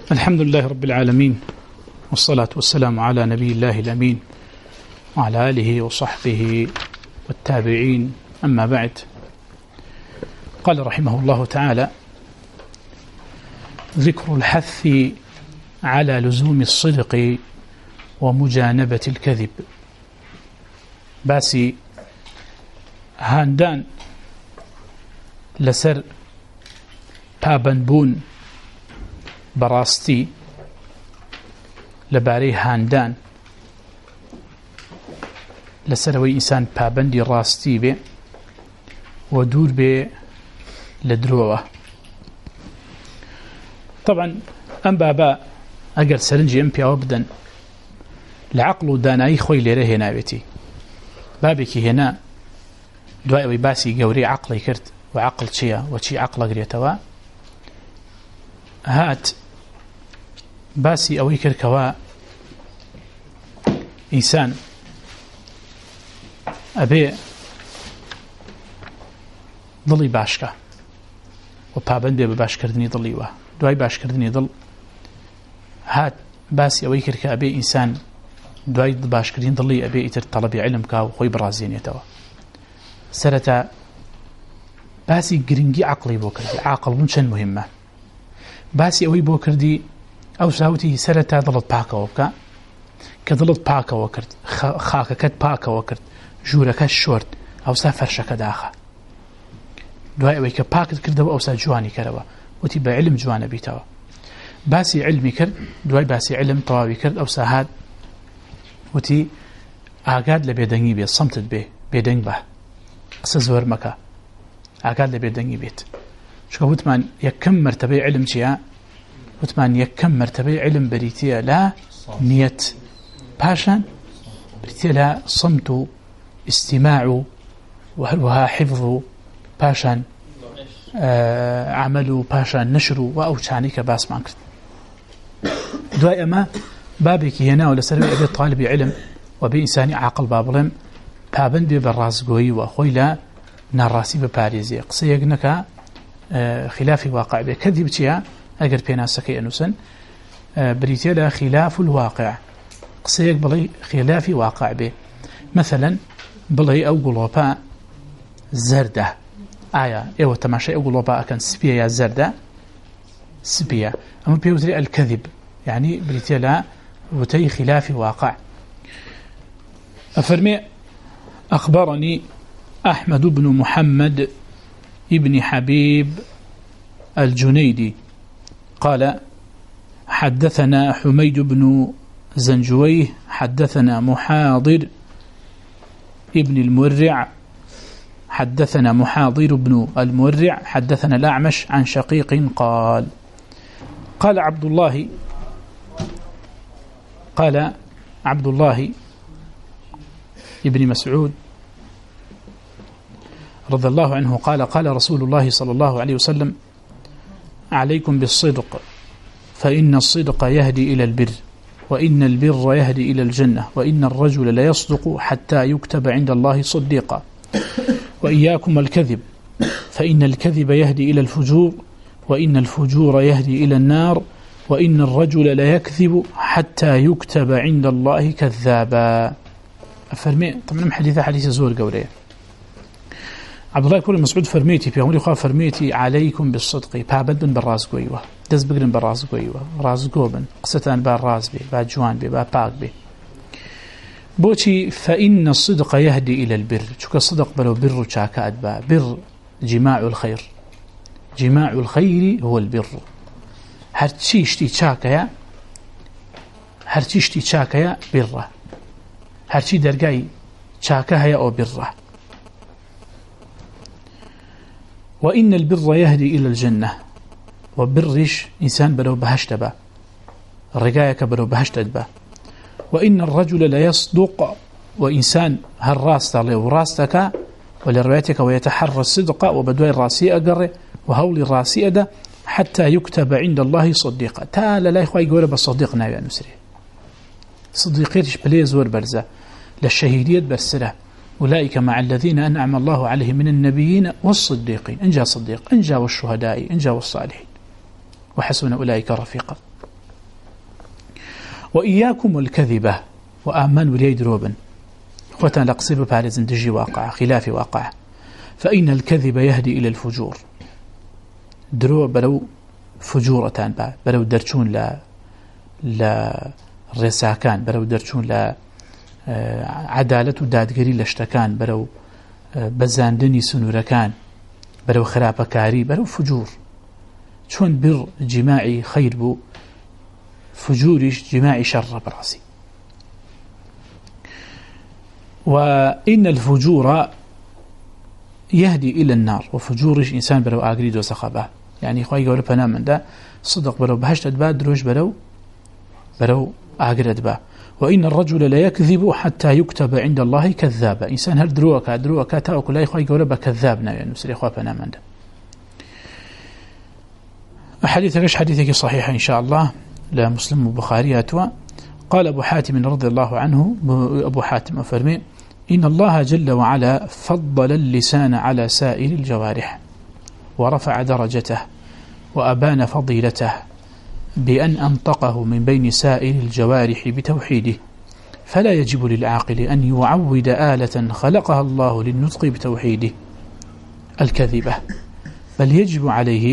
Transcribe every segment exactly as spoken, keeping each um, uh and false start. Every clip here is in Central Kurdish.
الحمد لله رب العالمين، والصلاة والسلام على نبي الله الأمين وعلى آله وصحبه والتابعين، أما بعد. قال رحمه الله تعالى: ذكر الحث على لزوم الصدق ومجانبة الكذب. باسي هاندان لسر پابندبوون بەڕاستی لەبارەی هاندان لەسەرەوەی ئینسان پابەندی ڕاستی بێ و دوور بێ لە درۆوە. طبعا ئەم بابا ئەگەر سەرنجی ئەم پیاوە بدەن لە عەقڵ و دانایی خۆی لێرە هێناوێتی. بابێکی هێنا دوای ئەوەی باسی گەورەی عەقڵی کرد و عەقڵ چییە و چی عەقڵەگرێتەوە، هات باسی ئەوەی کردکەوە ئینسان ئەبێ دڵی باشکە و پابەند بێ بە باشکردنی دڵیوە. دوای باشکردنی دڵ هات باسی ئەوەی کرد کە ئەبێ ئینسان دوای باشکردنی دڵی ئەبێ ئیتر تەڵەبی علم کا و خۆی بڕازێنێتەوە. سەرەتا باسی گرنگی عەقڵی بۆ کردی، عاقڵ بوون چەند مهمە. باسی ئەوەی بۆ کردی ئەو ساوتی سەرەتا دڵت پاکەوە بکە، کە دڵت پاکەوە کرد، خاکەکەت پاکەوە کرد، ژوورەکە شۆرد، ئەوسا فەرشەکە داخە. دوای ئەوەی کە پاکت کردەوە ئەوسا جوانی کردەوە، وتی بە علم جوانە بیتەوە. باسی علمی کرد، دوای باسی علم تەواوی کرد، ئەوسا هات وتی ئاگاد لە بێدەنگی بێت، سەمتت بێ، بێدەنگ بە، قسە زۆر مەکە، ئاگاد لە بێدەنگی بێت. چکە وتمان یەکەم مرتبەی علم چییە؟ وتمان یەکەم مرتبەی علم بریتیە لە نیەت، پاشان بریتیە لە سەمت و ئیستیماع و هەروەها حیفظ و پاشان عمل و پاشان نشر و ئەو چانەی کە باسمان کرد. دوای ئەمە بابێکی هێناوە لەسەر ئەبێت طالبی علم و بێ ئینسانی عاقڵ با بڵێم پابەند بێ بە ڕاستگۆیی و خۆی لە ناڕاستی بپارێزێ، قسەیەک نەکە خلافی واقع بێ. کەذب چییە؟ ئەگەر پێناسەکەی ئەنووسن بریتیە لە خلاف الواقع، قسەیەک بڵێ خلافی واقع بێ. مثلا بڵێ ئەو گوڵۆپە زەردە، ئایا ئێوە تەماشای ئەو گوڵۆپە ئەکەن سپیە یا زەردە؟ سپیە. ئەمە پێوتری الكذب، يعني بریتیە لە وتەی خلافی واقع. أفرمي: أخبرني أحمد بن محمد ابن حبيب الجنيدي قال: حدثنا حميد بن زنجويه حدثنا محاضر ابن المورع حدثنا محاضر بن المورع حدثنا الأعمش عن شقيق قال: قال عبد الله قال عبد الله ابن مسعود رضي الله عنه قال: قال رسول الله صلى الله عليه وسلم: عليكم بالصدق فإن الصدق يهدي إلى البر، وإن البر يهدي إلى الجنة، وإن الرجل لا يصدق حتى يكتب عند الله صديقا، وإياكم الكذب فإن الكذب يهدي إلى الفجور، وإن الفجور يهدي إلى النار، وإن الرجل لا يكذب حتى يكتب عند الله كذابا. فرمي طبعا حديثة حديث زور قوليه. عبد الله كل مسعود فرميتي في عمري خا فرميتي عليكم بالصدق، بابد بن براس قويوه، دز بقرن براس قويوه، راس قوبن قصتان با راس بي با جوان بي با باق بي بوشي. فإن الصدق يهدي إلى البر، شو الصدق بلو بر شاكا أدبا، بر جماع الخير، جماع الخير هو البر. هرشي اشتي شاكا هرشي اشتي شاكا بره، هرشي درقاي شاكا هيا أو بره. وإن البر يهدي إلى الجنة، وبرش إنسان بلو بهشت با، الرقايك بلو بهشت با. وإن الرجل لا يصدق، وإنسان هالراس تالي وراستك ولروايتك ويتحرى الصدق وبدوي الراسي أقره وهول الراسي أدا حتى يكتب عند الله صديقا. تعالى لا إخوة يقول بصديقنا يا نسري صديقيتش بلي زور برزة للشهيدية برسلة، أولئك مع الذين أنعم الله عليهم من النبيين والصديقين، إن جاء صديق، إن جاء والشهداء، إن جاء والصالحين، وحسن أولئك رفيقا. وإياكم الكذبة وآمن ولي دروبا خوتان لقصيب بارزن دجي واقع خلاف واقع فإن الكذب يهدي إلى الفجور درو بلو فجورتان با بلو درچون لا لا رساكان بلو درچون لا عدالة دادگري لشتكان بلو بزاندني سنوركان بلو خرابكاري بلو فجور چون بر جماعي خير بو فجورش جماعي شر براسي وإن الفجور يهدي إلى النار وفجورش إنسان بلو آقريد وسخبه يعني خواهي قولة بنا من ده صدق بلو بهشت أدبا دروش بلو بلو آقر أدبا وإن الرجل لا يكذب حتى يكتب عند الله كذابا إنسان هل دروكا دروكا تاوكو لا خواهي قولة بكذابنا يعني نسري خواه بنا من ده حديثك حديثك صحيح إن شاء الله لا مسلم وبخاري أتوا قال أبو حاتم رضي الله عنه أبو حاتم أفرمي إن الله جل وعلا فضل اللسان على سائر الجوارح ورفع درجته وأبان فضيلته بأن أنطقه من بين سائر الجوارح بتوحيده فلا يجب للعاقل أن يعود آلة خلقها الله للنطق بتوحيده الكذبة بل يجب عليه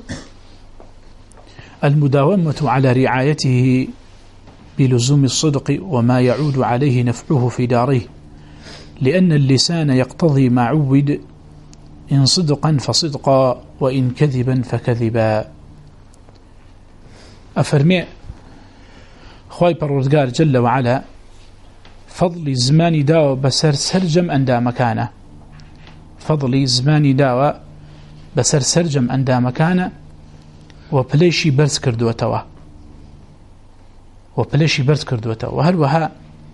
المداومة على رعايته بلزوم الصدق وما يعود عليه نفعه في داره لأن اللسان يقتضي ما عود إن صدقا فصدقا وإن كذبا فكذبا أفرمي خواهي پروردگار جل وعلا فضل زماني داوة بسر سرجم أندا مكانه فضل زماني داوة بسر سرجم أندا مكانه وبليشي برز كردوتوا وبليشي برز كردوتوا وهل وها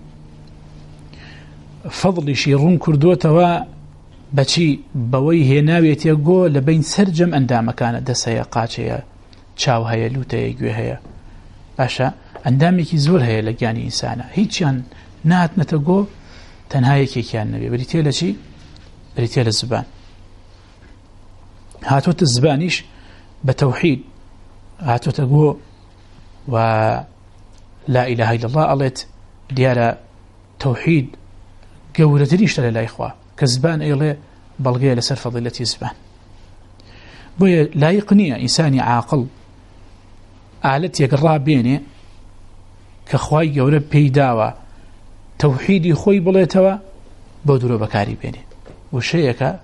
فضل شيرون كردوتوا بچی بەوەی هێناوێت یەکگۆ لە بین سەرجەم ئەندامەکانە دەست هەیە قاچەیە چاو هەیە لوتەیە گوێ هەیە باشە ئەندامێکی زۆر هەیە لە گیانی ئینسانە هیچیان نهاتنەتە گۆ تەنها یەکێکیان نەبێ بریتێ لە چی؟ بریتێ لە زبان هاتوۆتە زبانیش بە تەوحید هاتوۆتە گۆ و لا إله إلا الله ئەڵێت دیارە تەوحید گەورەتریشتە لە لای خوا كزبان أيضا بلغية لسر فضيلة زبان بويا لا يقنية إنساني عاقل أعلت يقرأ بيني كخواي يورب بيداوة توحيدي خوي بليتوا بودرو بكاري بيني وشيك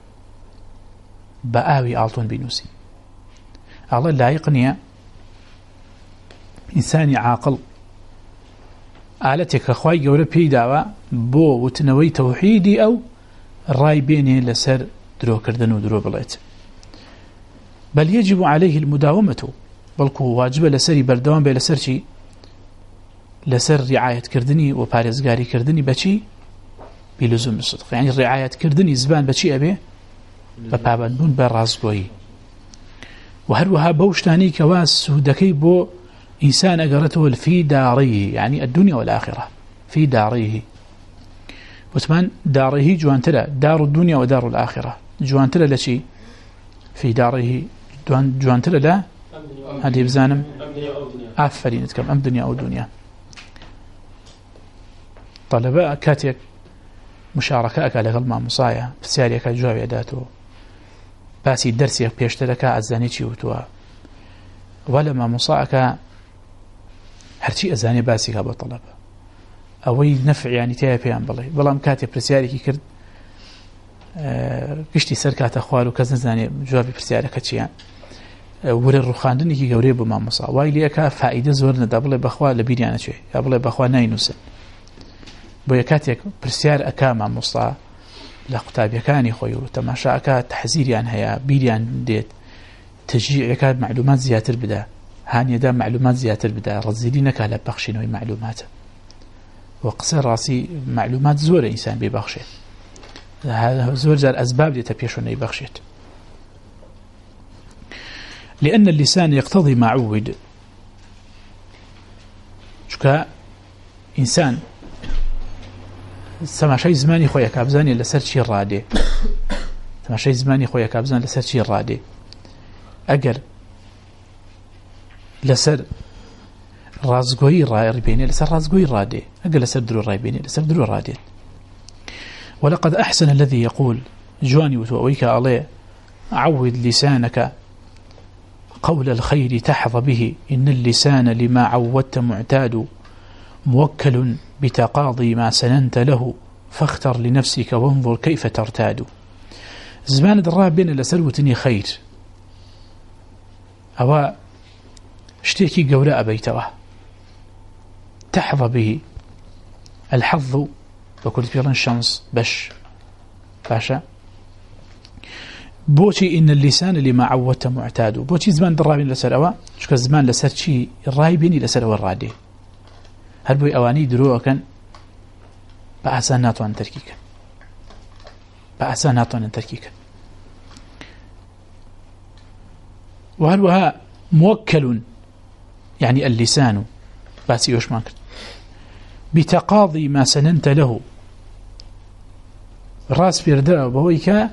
بآوي آلتون بنوسي الله لا يقنية إنساني عاقل أعلت كخواي يورب بيداوة بو وتنوي توحيدي أو الرأي بينه لسر درو كردن ودرو بليت بل يجب عليه المداومة بلكو واجب لسري بردوان بي لسر شي لسر رعاية كردني وبارزقاري كردني بشي بلزوم الصدق يعني رعاية كردني زبان بشي أبي ببابنبون برازقوي وهروها بوشتاني كواس سودكي بو إنسان أقرته في داريه يعني الدنيا والآخرة في داريه وثمان داره جوانتلا دار الدنيا ودار الآخرة جوانتلا لشي في داره جوانتلا لا هذه بزانم عفرين نتكلم أم دنيا أو دنيا طلباء كاتيك مشاركة أكا لغلما مصايا بسياري أكا جوابي أداتو باسي درسي بيشتركا أزاني چيوتوا ولما مصاعكا هرشي أزاني باسي كابا طلبة أوي نفع يعني تيا بيان بلي بلام كاتي برسياري كي كرد كشتي سركات أخوار وكزن زاني جوابي برسياري كتشيان ور الرخاندني كي قوري بما مصا واي ليكا فائدة زورنا دا بلي بخوا لبيريانا شوي يا بلي بخوا ناينوسن بويا كاتيك برسيار أكا مع مصا لقطاب يكاني خويو تماشا أكا تحزيري عن هيا بيريان ديت تشجيع يكاد معلومات زياتر بدا هاني دا معلومات زياتر بدا رزيلينك على بخشينوي معلومات وقصر راسي معلومات زور إنسان ببخشت هذا زور زار أسباب دي تبيشون يبخشت لأن اللسان يقتضي ما عود شكا إنسان سما شيء زماني خويا كابزاني لسر شي رادي سما شيء زماني خويا كابزان لسر شي رادي أجر لسر رازقوي رأي بيني لسر رازقوي رادي أقل لسر درو رأي بيني لسر درو رادي. ولقد أحسن الذي يقول جواني وتوأويك عليه عود لسانك قول الخير تحظى به إن اللسان لما عودت معتاد موكل بتقاضي ما سننت له فاختر لنفسك وانظر كيف ترتاد. زمان الراب بين لسروتني خير أو اشتكي قولاء بيتوه تحظى به الحظ وكل فيران شمس بش باشا بوشي إن اللسان لما عودت معتاد. بوشي زمان الرابين لسروا شكا زمان لسر شي الرايبيني لسروا الرادي هل بوي أواني دروع كان بأسان ناتوان تركيكا بأسان ناتوان تركيكا. وهل وها موكل يعني اللسان باسي يوش ماكر بتقاضي ما سننت له راس بيرداء بويكا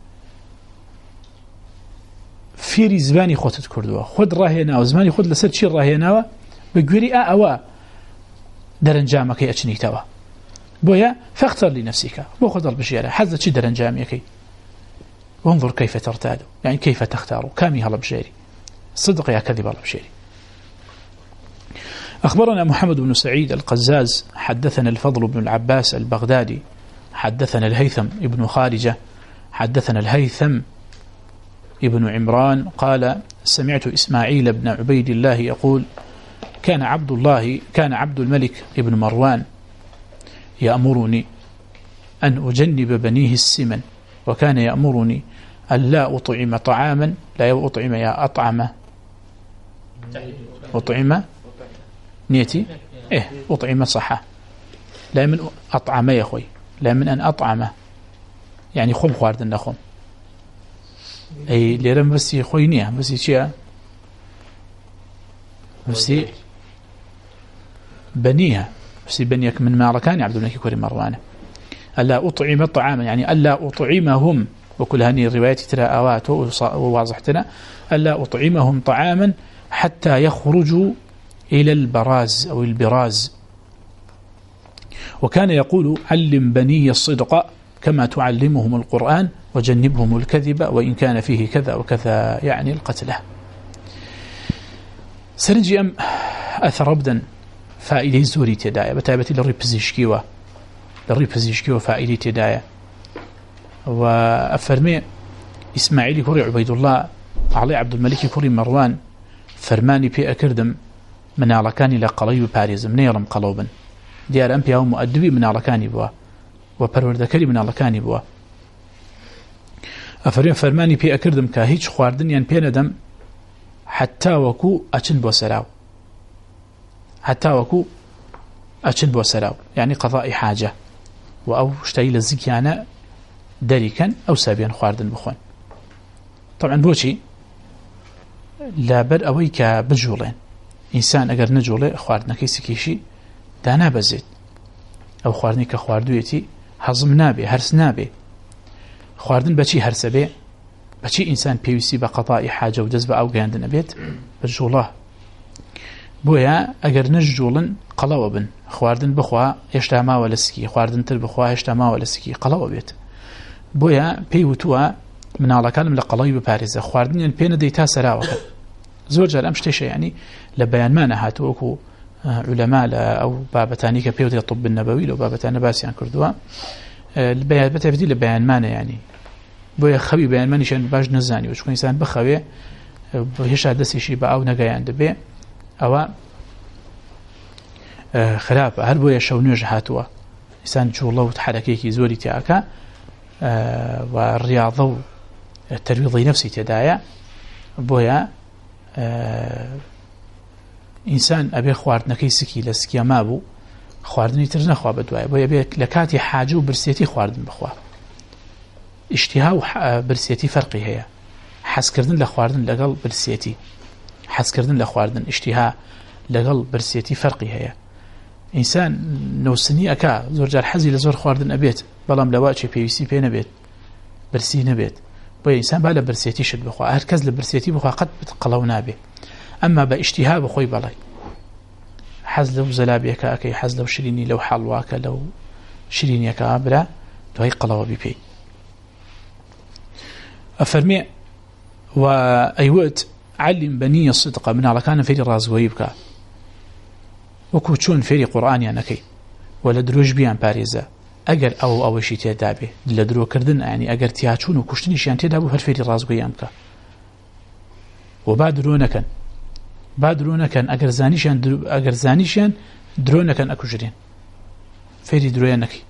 فيري زباني خوتت كردوا خود راهينا وزماني خود لسر شي راهينا بقوري أوا درنجامك أشني توا بويا فاختر لنفسك بو خذ البشيرة حزة شي درنجامك وانظر كيف ترتاد يعني كيف تختار كامي هلا بشيري صدق يا كذب هلا بشيري. أخبرنا محمد بن سعيد القزاز حدثنا الفضل بن العباس البغدادي حدثنا الهيثم ابن خارجة حدثنا الهيثم ابن عمران قال سمعت إسماعيل بن عبيد الله يقول كان عبد الله كان عبد الملك ابن مروان يأمرني أن أجنب بنيه السمن وكان يأمرني أن لا أطعم طعاما لا أطعم يا أطعم أطعم نيتي إيه أطعم صحة لا من أطعم يا أخوي لا من أن أطعم يعني خم خواردن خم أي ليرم بس خوينيه بس شيء بس بنيها بس بنيك من مالكان عبد الملك كوري مروانه ألا أطعم طعاما يعني ألا أطعمهم وكل هذه الروايات ترى أوات وواضحتنا ألا أطعمهم طعاما حتى يخرجوا إلى البراز أو البراز. وكان يقول علم بني الصدق كما تعلمهم القرآن وجنبهم الكذب وإن كان فيه كذا وكذا يعني القتلة. سرنجي أم أثر أبدا فائدة زوري تداية بتابة للري بزيشكيوة للري بزيشكيوة فائدة تداية. وأفرمي إسماعيل كوري عبيد الله علي عبد الملك كوري مروان فرماني في أكردم من علكاني لقليب باريز من يرم قلوبا ديار أمبيا ومؤدبي من علكاني بوا وبرودكري من علكاني بوا أفرمي فرماني في أكردم كهيج خواردن ين بيندم حتى وكو أچن بو سراو حتى وكو أچن بو سراو يعني قضاء حاجة وأو شتاي لزكيانا دريكا أو سابيا خواردن بخون. طبعا بوشي لابد أويك بجولين إنسان أجر نجولي خواردنا كيسي كيشي دانا بزيد أو خواردني كخواردويتي حظم نابي هرس نابي خواردن بچي هرس بي بچي إنسان بيوسي بقضاء حاجة ودزب أو قاندن بيت بجوله بويا أجر نجولن قلوة بن خواردن بخوا يشتا ما ولسكي خواردن تر بخوا يشتا ما ولسكي قلوة بيت بويا بيوتوا من على كلام لقليب باريزة خواردن ين بين ديتا سراوة زور جال أمشتيش يعني لبيان ما نهات وكو علماء أو بابتاني كبيوتي الطب النبوي لو بابتان باسيان كردوا البيان بتبدي لبيان مانا يعني بويا خبي بيان ماني شان باش نزاني وش كون إنسان بخوي هيش هدسي شي بأو نجايان دبي أو خراب هل بويا شونيج هاتوا إنسان شو الله وتحركيكي زوري تاعك والرياضة الترويض نفسي تدايا بويا إنسان أبي خواردن كيسكي لسكي مابو خواردني ترنا خوا بدوايا بويا بي لكاتي حاجة وبرسيتي خواردن بخوا اشتها برسيتي فرقي هي حس كردن لخواردن لقل برسيتي حس كردن لخواردن اشتها لقل برسيتي فرقي هي إنسان نوسني أكا زور جار حزي لزور خواردن أبيت بلام لواتشي بيوسي بي نبيت برسي نبيت بويا إنسان بالا برسيتي شد بخوا هركز لبرسيتي بخوا قد بتقلو نابي أما باشتها بخوي بلاي حەز لەو زەلابیەکە ئەەکەی حەز لەو شرینی لەو حەڵواکە لەو شرینیەکە برا دوای قەڵەوە بیپێی ئەفەرمێ و ئەیوت علم بني الصدق مناڵەکانە فێری ڕازگۆیی بکە وەکو چۆن فێری قورئانیان نەکەی و لە درۆژ بیان پارێزە ئەگەر ئەو ئەوەشی تێدا بێ لە درۆکردن ینی ئەگەر تیاچوون و کوشتنیشیان تێدا بوو هەر فێری ڕازگۆییان بکە و با درۆ نەکەن با درۆ نەکەن ئەگەر زانیشیان ئەگەر زانیشیان درۆ نەکەن ئەکوژرێن فێری درۆیان نەکەی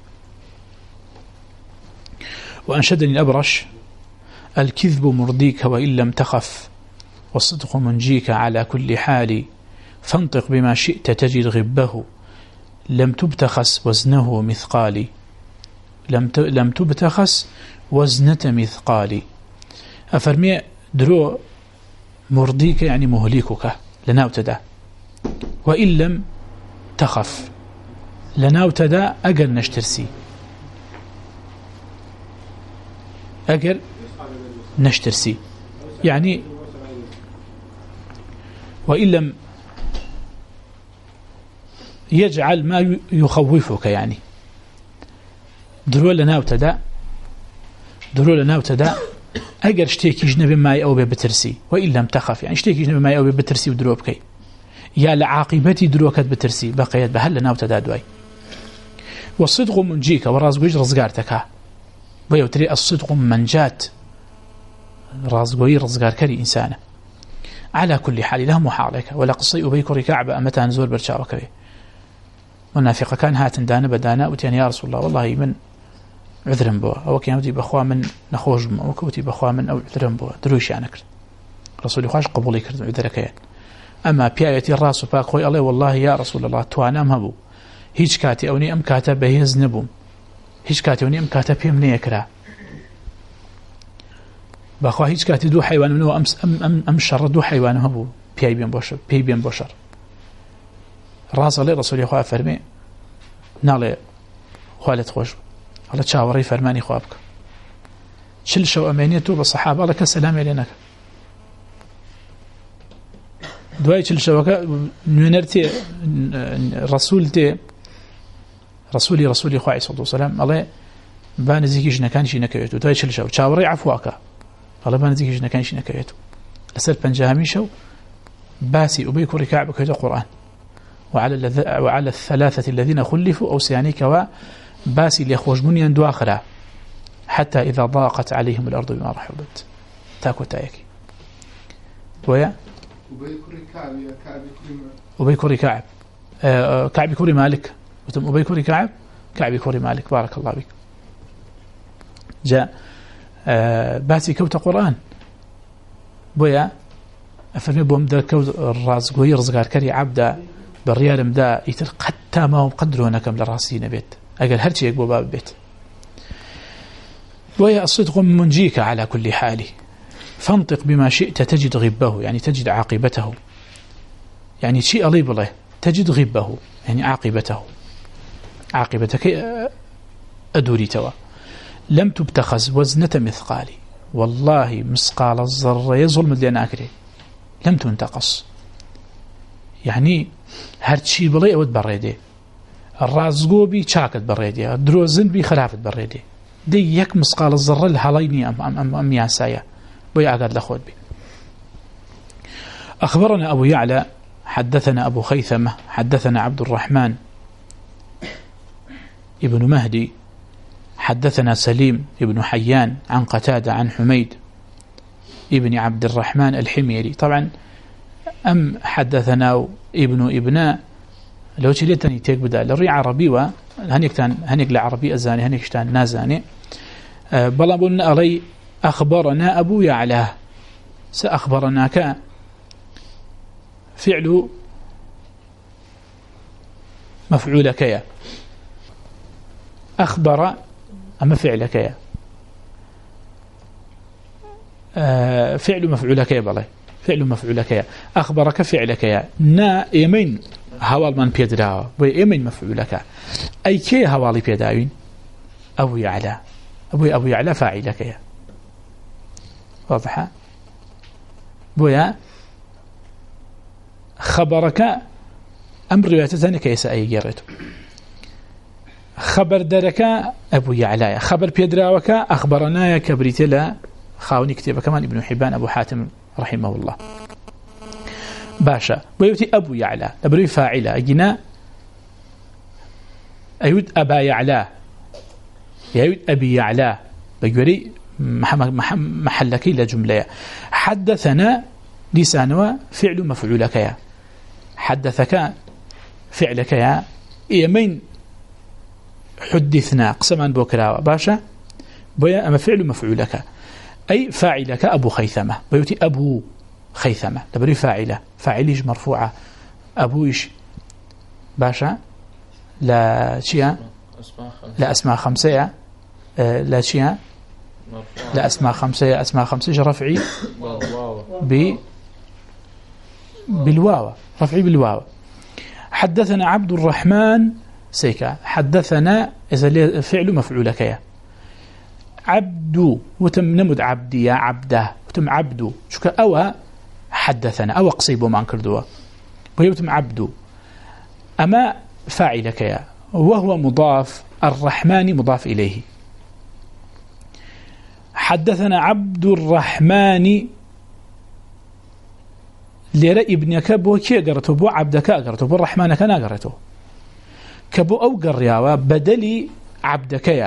وأنشدني الأبرش الكذب مرضيك وإن لم تخف والصدق منجيك على كل حال فانطق بما شئت تجد غبه لم تبتخس وزنه مثقالي لم لم تبتخس وزنة مثقالي أفرمي درو مرضيك يعني مهليكك لناوتدا وإن لم تخف لناوتدا أجر نشترسي أجر نشترسي يعني وإن لم يجعل ما يخوفك يعني درو لنا وتدا درو لنا وتدا أجر اشتيكي جنب ما أو بترسي وإن لم تخف يعني اشتيكي جنب ما أو بترسي ودرو بكي يا لعاقبتي دروكت بترسي بقيت بهل لنا وتدا دواي والصدق منجيك وراس وجه رزقارتك ويوتري الصدق منجات رازقوي رزقار كري إنسانه على كل حال له محالك ولا قصي أبيك ركعب أمتى نزول برشاوك به منافق كان هاتن دانا بدانا وتيان يا رسول الله والله من عذرن بوا أو كيامتي بخوا من نخوش أو كوتي بخوا من أو عذرن بوا درويش يعني كرت رسول الله قبولي كرت عذرك يعني أما بيايتي الراس وباقوي الله والله يا رسول الله توانا مهبو هيج كاتي أوني أم كاتب بهيز نبوم هیچ کاتێونی ئەم کاتە پێم نەیەکرا بەخوا هیچ کاتی دوو حیوانمنەوە ئەم شەڕە دوو حیوانم هەبوو پێی بێن بۆ شەڕ پێی بێن بۆ شەڕ ڕاستەڵێ ڕەسوولی خوا فەرمێ ناڵێ خوا لێت خۆش هەڵە چاوەڕێی فەرمانی خوا بکە چل شەو ئەمێنێت و بە سەحابە لە کەس سەلامی لێ نەکە دوای چل شەوەکە نوێنەر تێ ڕەسوول تێ رسولي رسولي خواه صلى الله عليه وسلم الله بانزيكي جنكانشي نكويتو دوای چل شو چاوڕێی عفواکە الله بانزيكي جنكانشي نكويتو لسر پنجاهمی شو باسي أبي كوري كعب كيت القرآن وعلى الذ... وعلى الثلاثة الذين خلفوا أو سيانيك وباسي ليخوش بنيا دواخرة حتى إذا ضاقت عليهم الأرض بما رحبت تاكو تايكي ويا أبي كوري كعب يا كعب أبي كوري كعب آه كعب كوري مالك وتم أبي كوري كعب كعب كوري مالك بارك الله بك جاء آه باسي كوت قرآن بويا أفرمي بوم دا كوت الرازقوي رزقار كري عبدا بالريال مدا يتر حتى ما هم قدرونكم لراسين بيت أقل هرشي يقبو باب بيت بويا الصدق منجيك على كل حال فانطق بما شئت تجد غبه يعني تجد عاقبته يعني شيء أليب الله تجد غبه يعني عاقبته عاقبتك أدوري توا لم تبتخز وزنة مثقالي والله مثقال الذرة يظلم اللي أنا أكره لم تنتقص يعني هرشي بلي أود بريدي الرازقو بي شاكت بريدي دروزن بي خلافت بريدي دي يك مثقال الذرة الحاليني أم, أم, أم, أم ياسايا بي أقاد لخود بي أخبرنا أبو يعلى حدثنا أبو خيثمة حدثنا عبد الرحمن ابن مهدي حدثنا سليم ابن حيان عن قتادة عن حميد ابن عبد الرحمن الحميري طبعا أم حدثنا ابن ابناء لو تشليتني تيك بدا للري عربي وهنيك تان هنيك لعربي أزاني هنيك تان نازاني أه بلا بلنا علي أخبرنا أبو يعلى سأخبرناك فعل مفعولك يا أخبر أما فعلك يا آه فعل مفعولك يا بلاي فعل مفعولك يا أخبرك فعلك يا نا يمين هوال من بيدرا ويمين مفعولك أي كي هوالي بيداوين أبو يعلى أبو أبو يعلى فاعلك يا واضحة بويا خبرك أمر روايتان كيس أي جرته خبر درك أبو يعلى خبر بيدراوك أخبرنا كبريتلا خاوني كتب كمان ابن حبان أبو حاتم رحمه الله باشا ويوتي أبو يعلى أبري فاعلة أجنا أيود أبا يعلى يعود أبي يعلى بجوري محلكي لجملة حدثنا لسانوا فعل مفعولك يا حدثك فعلك يا يمين حدثنا قسما بوكرا باشا بيا أما فعل مفعولك أي فاعلك أبو خيثمة بيوتي أبو خيثمة تبري فاعلة فاعليش مرفوعة أبويش باشا لا شيء لا أسماء خمسة لا شيء لا أسماء خمسة أسماء خمسة رفعي ب بالواو رفعي بالواو حدثنا عبد الرحمن سيكا حدثنا إذا فعل مفعولك يا عبد وتم نمد عبدي يا عبده وتم عبدو شو أو حدثنا أو قصيبه ما انكردوه ويتم عبدو أما فاعلك يا وهو مضاف الرحمن مضاف إليه حدثنا عبد الرحمن ليرى ابنك بو كي قرته بو عبدك قرته بو الرحمن كان قرته كبو أو قرياوه بدلي عبدك يا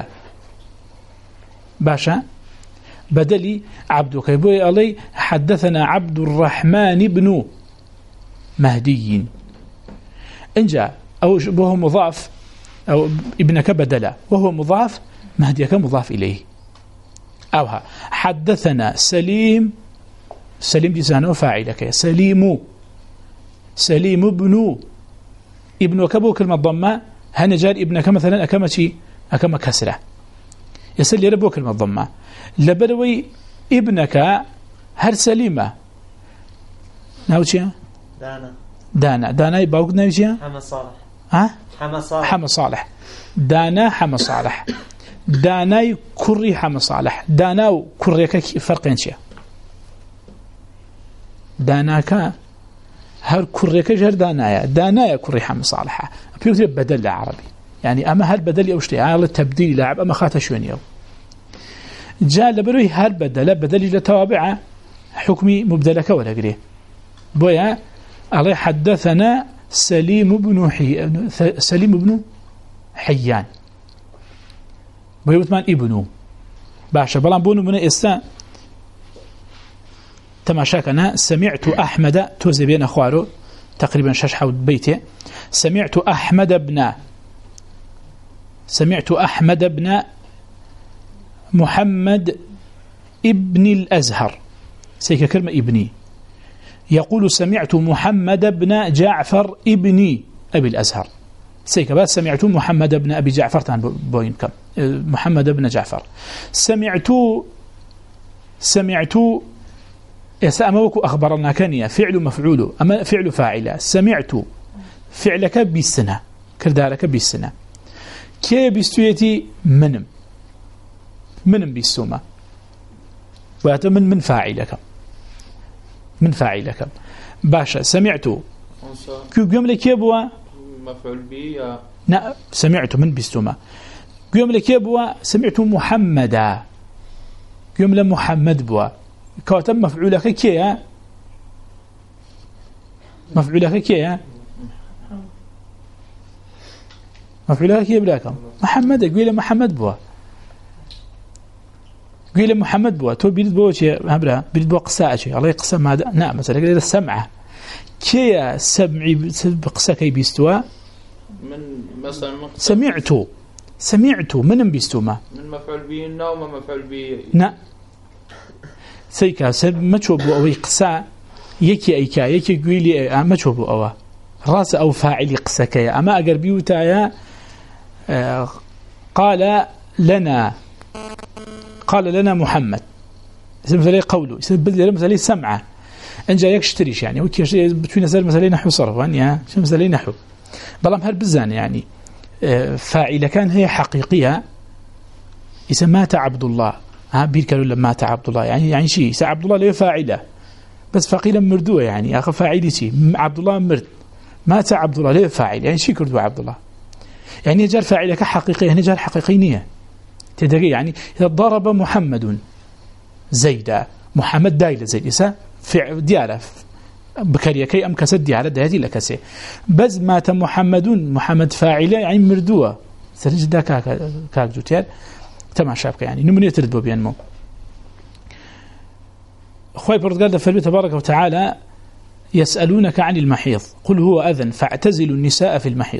باشا بدلي عبدك بو علي حدثنا عبد الرحمن بن مهدي إن جاء أو وهو مضاف أو ابنك بدلا وهو مضاف مهديك مضاف إليه أوها حدثنا سليم سليم لسانه فاعلك سليم سليم ابن ابنك بو كلمة ضمة هنجال ابنك مثلا أكما شيء أكما كسرة يسأل لي ربو كلمة ضمة لبروي ابنك هل سليمة ناوشيا دانا دانا دانا يباوك ناوشيا حمد صالح ها حمد صالح حمد صالح دانا حمد صالح دانا كري حمد صالح دانا وكري فرقين شيء داناك هل كريك جر دانايا دانايا كري حمد صالح بيوتي بدل عربي يعني أما هل بدل يوشتي على التبديل لاعب أما خاطر شوينيو جاء لبروي هل بدل بدل لتوابع حكمي مبدلك ولا قريه بويا الله حدثنا سليم بن حي سليم بن حيان بيوتمان ابنه باشا بلان بونو من استا تماشاك أنا سمعت أحمد توزي بين أخواره تقريبا ششحة بيته سمعت أحمد بن سمعت أحمد بن محمد ابن الأزهر سيك كلمة ابني يقول سمعت محمد بن جعفر ابن أبي الأزهر سيك بس سمعت محمد بن أبي جعفر تان بوين كم محمد بن جعفر سمعت سمعت يسأموك أخبرنا كانيا فعل مفعول أما فعل فاعل سمعت فعلك بالسنة كردارك بالسنة كي بيستويتي منم منم بيستوما واتمن من فاعلك من فاعلك باشا سمعت كيو جملة كيبوا مفعول به لا سمعت من بيستوما جملة كيبوا سمعت محمدا جملة محمد بوا كاتب مفعولك كيا مفعولك كيا مفعولك كيا بلاكم محمد قيل محمد بوا قيل محمد بوا تو بيرد بوا شيء هبره بيرد بوا قساء شيء الله يقسم هذا نعم مثلا قيل السمعة كيا سمعي بقساء كي بيستوى من مثلا سمعت سمعت من بيستوما من مفعول به النوم مفعول به نا سيكا سب ما تشوبوا أو يقسى يكي أيكا يكي قويلي ما تشوبوا أو راس أو فاعل قسكيا أما أقر بيوتايا آه قال لنا قال لنا محمد اسم مثلا قوله اسم بدل مثلا سمعة إن جاء يكشتريش يعني وكي بتوين نزل مثلا نحو صرف يعني شو مثلا نحو بلام هالبزان يعني آه فاعل كان هي حقيقية اسم مات عبد الله ها بيركلوا لما مات عبد الله يعني يعني شيء عبد الله له فاعله بس فقيلا مردوه يعني اخ فاعلي شيء عبد الله مرد مات عبد الله ليه فاعل يعني شي كردوا عبد الله يعني جار فاعلك حقيقي يعني جار حقيقي نية تدري يعني إذا ضرب محمد زيدا محمد دايل زيد إسا في ديارة بكريكي أم كسد ديارة دهتي لكسي بس مات محمد محمد فاعله يعني مردوه سرج دا كاك كاك جوتير تمام شابك يعني نمني ترد بو بينمو خوي بردقال فرمي تبارك وتعالى يسألونك عن المحيض قل هو أذن فاعتزلوا النساء في المحيض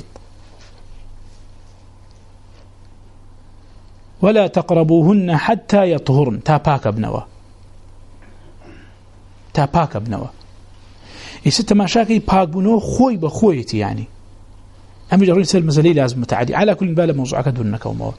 ولا تقربوهن حتى يطهرن تاباك ابنوا تاباك ابنوا يست ما شاكي باك بنو خوي بخويتي يعني أمي جرين سل مزلي لازم متعدي على كل بال موضوعك دونك ومو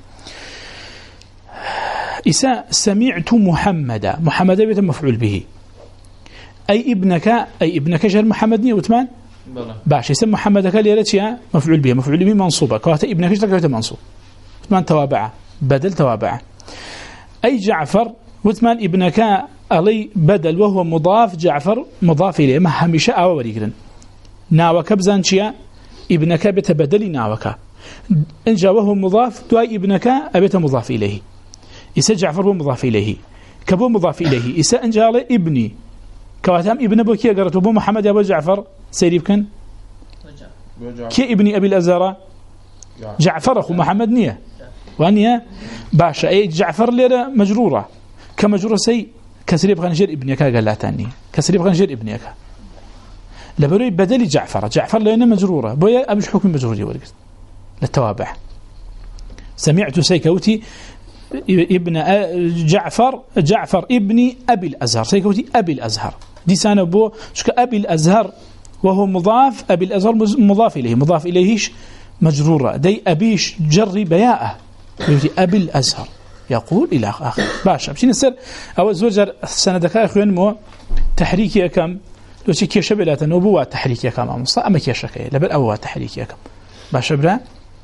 إساء سمعت محمدا محمدا بيت مفعول به أي ابنك أي ابنك جر محمد ني وثمان باش يسمى محمدك ليرتيا مفعول به مفعول به منصوبة كواتا ابنك جر منصوب وثمان توابعه بدل توابعه أي جعفر وثمان ابنك علي بدل وهو مضاف جعفر مضاف إليه ما همشة أو وريقرن ناوك بزانشيا ابنك بتبدل ناوك إن جاء وهو مضاف دواي ابنك أبيت مضاف إليه إسا جعفر هو مضاف إليه كبو مضاف إليه إسا إن جاء ابني كواتام ابن أبو كي قرأت أبو محمد أبو جعفر سيريب كان كي ابني أبي الأزارة جعفر أخو محمد نية وأنيا باشا أي جعفر ليرة مجرورة كمجرورة سي كسريب خنجر ابنك قال لا تاني كسريب خنجر ابنك لبروي بدل جعفر جعفر لأنه مجرورة بويا أبش حكم مجروري ورقت للتوابع سمعت سيكوتي ابن جعفر جعفر ابني أبي الأزهر سيكوتي أبي الأزهر دي سانة بو شك أبي الأزهر وهو مضاف أبي الأزهر مضاف إليه مضاف إليهش مجرورة دي أبيش جري بياءه يقول أبي الأزهر يقول إلى آخر باشا بشين السر أول زوجر سنة دكا أخوان مو تحريكي كم لو شي كيشة بلا نبوة تحريكي كم أمصا أما كيشة كي لبل أبوة تحريكي كم باشا برا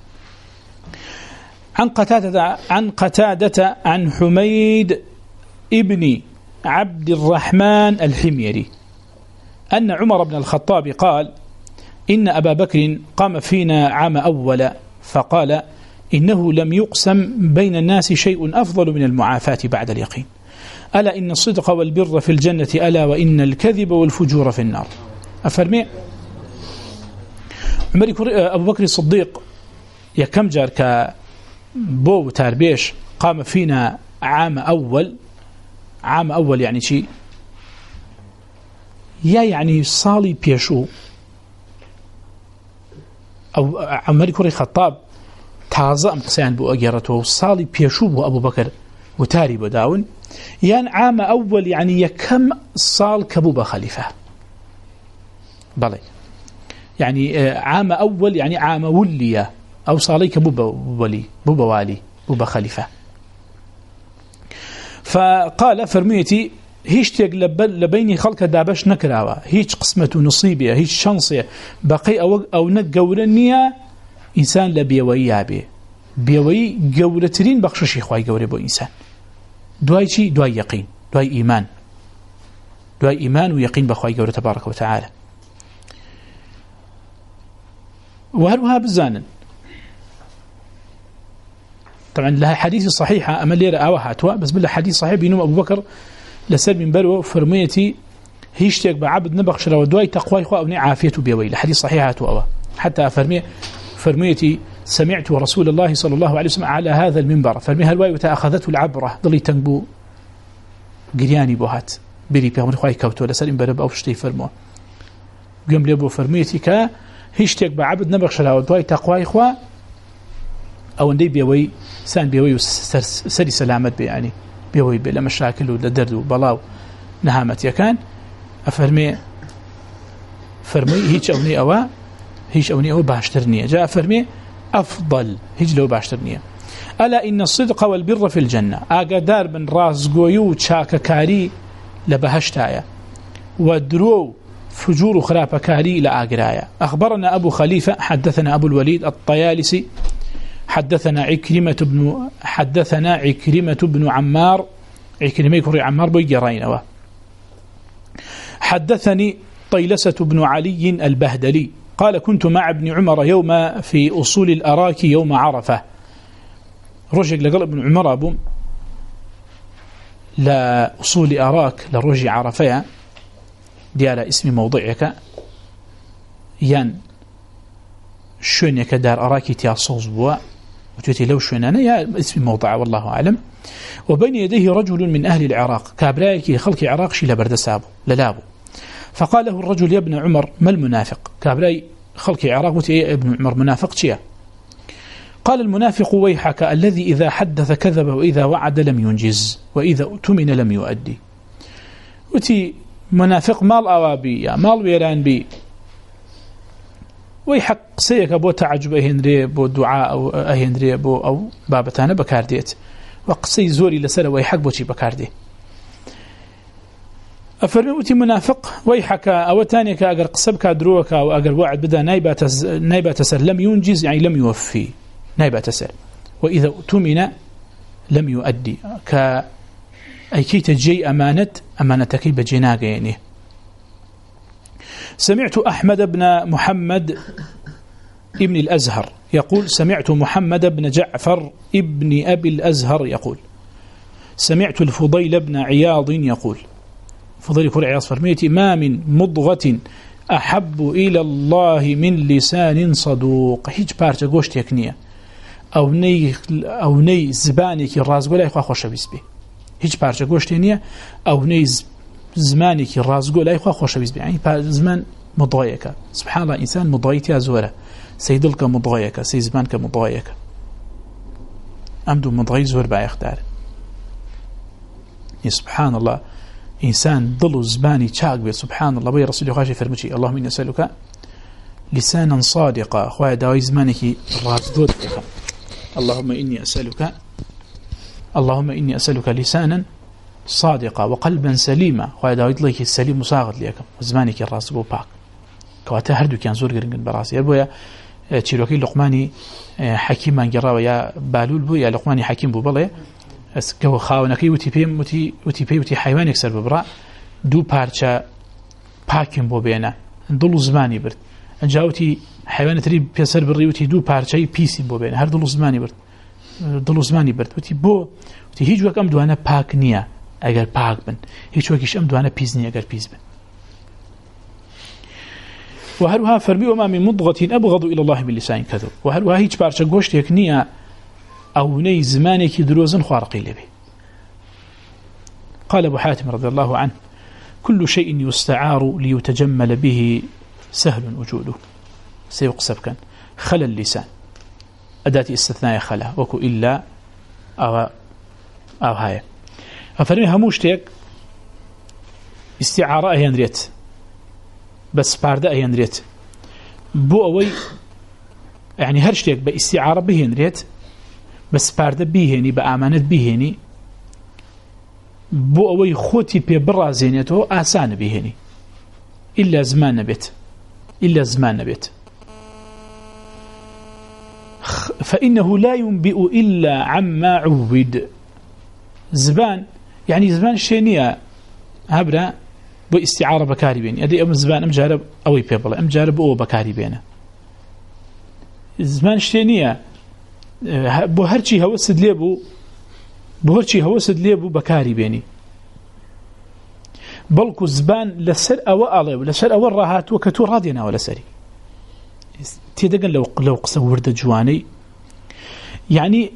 عن قتادة عن قتادة عن حميد ابن عبد الرحمن الحميري أن عمر بن الخطاب قال إن أبا بكر قام فينا عام أول فقال إنه لم يقسم بين الناس شيء أفضل من المعافاة بعد اليقين ألا إن الصدق والبر في الجنة ألا وإن الكذب والفجور في النار أفرمي عمر أبو بكر الصديق يكم جار كبو تاربيش قام فينا عام أول عام أول يعني شيء يا يعني صالي بيشو أو عمر كوري خطاب تازه ام قسان بو اجرته صالي بيشو بو ابو بكر وتاري بداون يعني عام اول يعني يكم صال كبوبه خليفه بلي يعني عام اول يعني عام ولي او صالي كبوبه ولي بوبه والي بوبه خليفه فقال فرميتي هيش تيق لبيني خلق دابش نكراوا هيش قسمه ونصيبه هيش شانسه بقي او او نقورنيه إنسان لبيوي به بيوي جورترين بخششي خواي جوري بو إنسان دواي شي دواي يقين دواي إيمان دواي إيمان ويقين بخواي جوري تبارك وتعالى وهروها بالزانن طبعا لها حديث صحيحة أما اللي رأوها هاتوا بس بالله حديث صحيح بينهم أبو بكر لسر من بلوه فرميتي هيشتك بعبد نبخش رو دواي تقوى خوا أبني عافيته بيوي لحديث صحيح هاتوا حتى فرمي فرميتي سمعت رسول الله صلى الله عليه وسلم على هذا المنبر فرميها الواي وتأخذته العبرة ضلي تنبو قرياني بوهات بري بيغمر خواهي كوتو لسالين برب أو شتي فرموه قم لي أبو فرميتي كا هيشتك بعبد نبخش لها ودواي تقواي خوا أو اندي بيوي سان بيوي سري سلامت بي يعني بيوي بلا مشاكل ولا درد وبلاو نهامت يكان أفرمي فرمي هيش أوني أوا هيش أوني أو باشترنية جاء فرمي أفضل هيج لو باشترنية ألا إن الصدق والبر في الجنة أقدار من راس قويو شاك كاري لبهشتايا ودرو فجور خراب كاري لآقرايا أخبرنا أبو خليفة حدثنا أبو الوليد الطيالسي حدثنا عكرمة بن حدثنا عكرمة بن عمار عكرمة يكري عمار بيجرين حدثني طيلسة بن علي البهدلي قال كنت مع ابن عمر يوم في أصول الأراك يوم عرفة رجع لقل ابن عمر أبو لا أصول أراك لرجع عرفة ديال اسم موضعك يان شونك دار أراكي تياصوز بوا وتوتي لو شونانا يا اسم موضع والله أعلم وبين يديه رجل من أهل العراق كابرايكي خلق عراق شيل برد سابو للابو فقال له الرجل يا ابن عمر ما المنافق كابراي خلق عراق وتي ابن عمر منافق شيا قال المنافق ويحك الذي إذا حدث كذب وإذا وعد لم ينجز وإذا أتمن لم يؤدي وتي منافق مال أوابي مال ويران بي ويحق سيك بو تعجب أهندري بو دعاء أو أهندري بو أو بابتانا بكارديت وقسي زوري لسر ويحق بو شي بكاردي أفرموتي منافق ويحك أو تانيك أجر قصبك دروك أو أجر وعد بدا نايبة نايبة تسر لم ينجز يعني لم يوفي نايبة تسر وإذا أتمن لم يؤدي ك أي كي تجي أمانة أمانتك بجناق يعني سمعت أحمد بن محمد ابن الأزهر يقول سمعت محمد بن جعفر ابن أبي الأزهر يقول سمعت الفضيل بن عياض يقول فضيل كل عياض فرميتي ما من مضغة أحب إلى الله من لسان صدوق هيج بارتا قوشت يكنية أو ني, أو ني زبانك الرازق لا يخوى خوش بيسبي هيج بارتا قوشت يكنية أو ني زمانك الرازق لا يخوى خوش بيسبي يعني زمان مضغيك سبحان الله إنسان مضغيت يا زورة سيدلك مضغيك سي زمانك مضغيك أمدو مضغي زور با يختار سبحان الله إنسان ضلو زباني تشاق بي سبحان الله بي رسول الله فرمشي اللهم إني أسألك لسانا صادقا أخوة داوي زمانك الرازدود اللهم إني أسألك اللهم إني أسألك لسانا صادقا وقلبا سليما أخوة داوي ضليك السليم مصاغد ليكم وزمانك الرازدود باك كواتا هردو كان زور قرنقن براسي يربويا تشيروكي لقماني حكيم من قراوة يا بالول بو يا لقماني حكيم بو بلي كو خاونكي وتي بيم وتي وتي بي وتي حيوان يكسر ببرا دو بارچا باكم بو بينا ندلو زماني برد انجاوتي حيوان تري بيسر بري وتي دو بارچاي بيسي بو بينا هر دلو زماني برد دلو زماني برد وتي بو وتي هيج وقت ام دوانا باك نيا اگر باك بن هيج وقتش ام دوانا بيز نيا اگر بيز بن وهلها فرمي وما من مضغة أبغض إلى الله من لسان كذب وهلها هيج بارچا گوشت يكنيا أو ني زمانك دروزن خارقي لبي قال أبو حاتم رضي الله عنه كل شيء يستعار ليتجمل به سهل وجوده سيقصب كان خلى اللسان أداة استثناء خلى وكو إلا أو, أو هاي ففرمي هموشتك استعارة أهيانريت بس بارده أهيانريت بو أوي يعني هرشتك باستعارة بهيانريت بس پارده بیهنی با امانت بیهنی بو اوی خوتی پی برازینیتو آسان بیهنی إلا زمان نبت إلا زمان نبت فإنه لا ينبئ إلا عما عود زبان يعني زبان شينية هبرا بو استعارة بكاري بيني أدي أم زبان أم جارب أوي بيبلا أم جارب أو بكاري بينا زبان شينية بو هرچی هوسد لێبوو بۆ هەرچی هەوەست لێبوو بەکاری بێنی بەڵکو زبان لەسەر ئەوە ئاڵێ لەسەر ئەوە ڕاهاتووە کە تۆ ڕادێناوە لەسەری تێدەگەن لەو قسە وردە جوانەی یعنی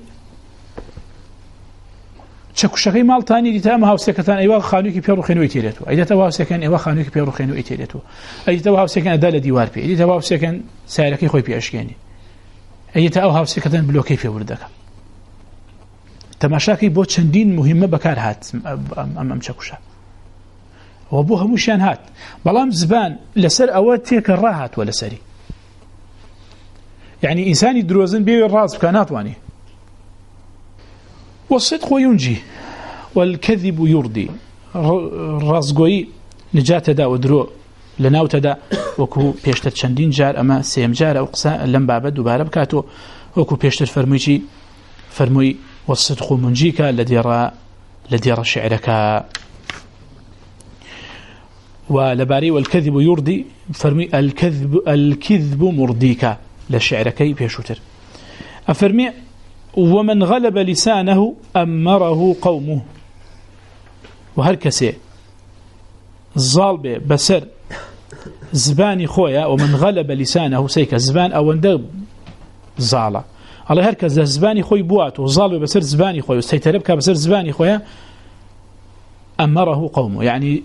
چەکوشەکەی ماڵتانی دیتە ئەمە هاوسێکەتان ئەیوا خانوویەکی پێڕوخێنەوەی تێرێتەوە ئەیدەتەوە هاوسێکەکان ئێوە خانوویەکی پێڕوخێنەوەی تێرێتەوە ئەیدەتەوە هاوسێکەکان ئەدا لە دیوار پێ ئەیدەتەوە هاوسێکەکان سایرەکەی خۆی پێشکێنی ئەیدەتە ئەو هاوسێکەتان بلۆکەی پێ وردەکە تەماشاکەی بۆ چەندین مهمە بەکار هات ئەم ئەم چەکوشە و بۆ هەمووشیان هات بەڵام زبان لەسەر ئەوە تێکە ڕاهاتوە لەسەری یعنی ئینسانی درۆزن بێوێ ڕاست بکە ناتوانێ والصدق ينجي والكذب يرضي ڕاستگۆیی نجاتەدا و درۆ لەناوتەدا وەکو پێشتر چەندین جار ئەمە سێم جارە ئەو قسە لەم بابەت دووبارە بکاتەوە وەکو پێشتر فەرموویی فەرمووی والصدق منجيك لديرا لديرا شعرك ولباري والكذب يرضي فرمي الكذب الكذب مرضيك للشعر كي بيشوتر أفرمي ومن غلب لسانه أمره قومه وهركسي الظالبة بسر زباني خويا ومن غلب لسانه سيك زبان أو اندب زالة الله هركز زباني خوي بوات وظالبة بسر زباني خويا وستيتربك بسر زباني خويا أمره قومه يعني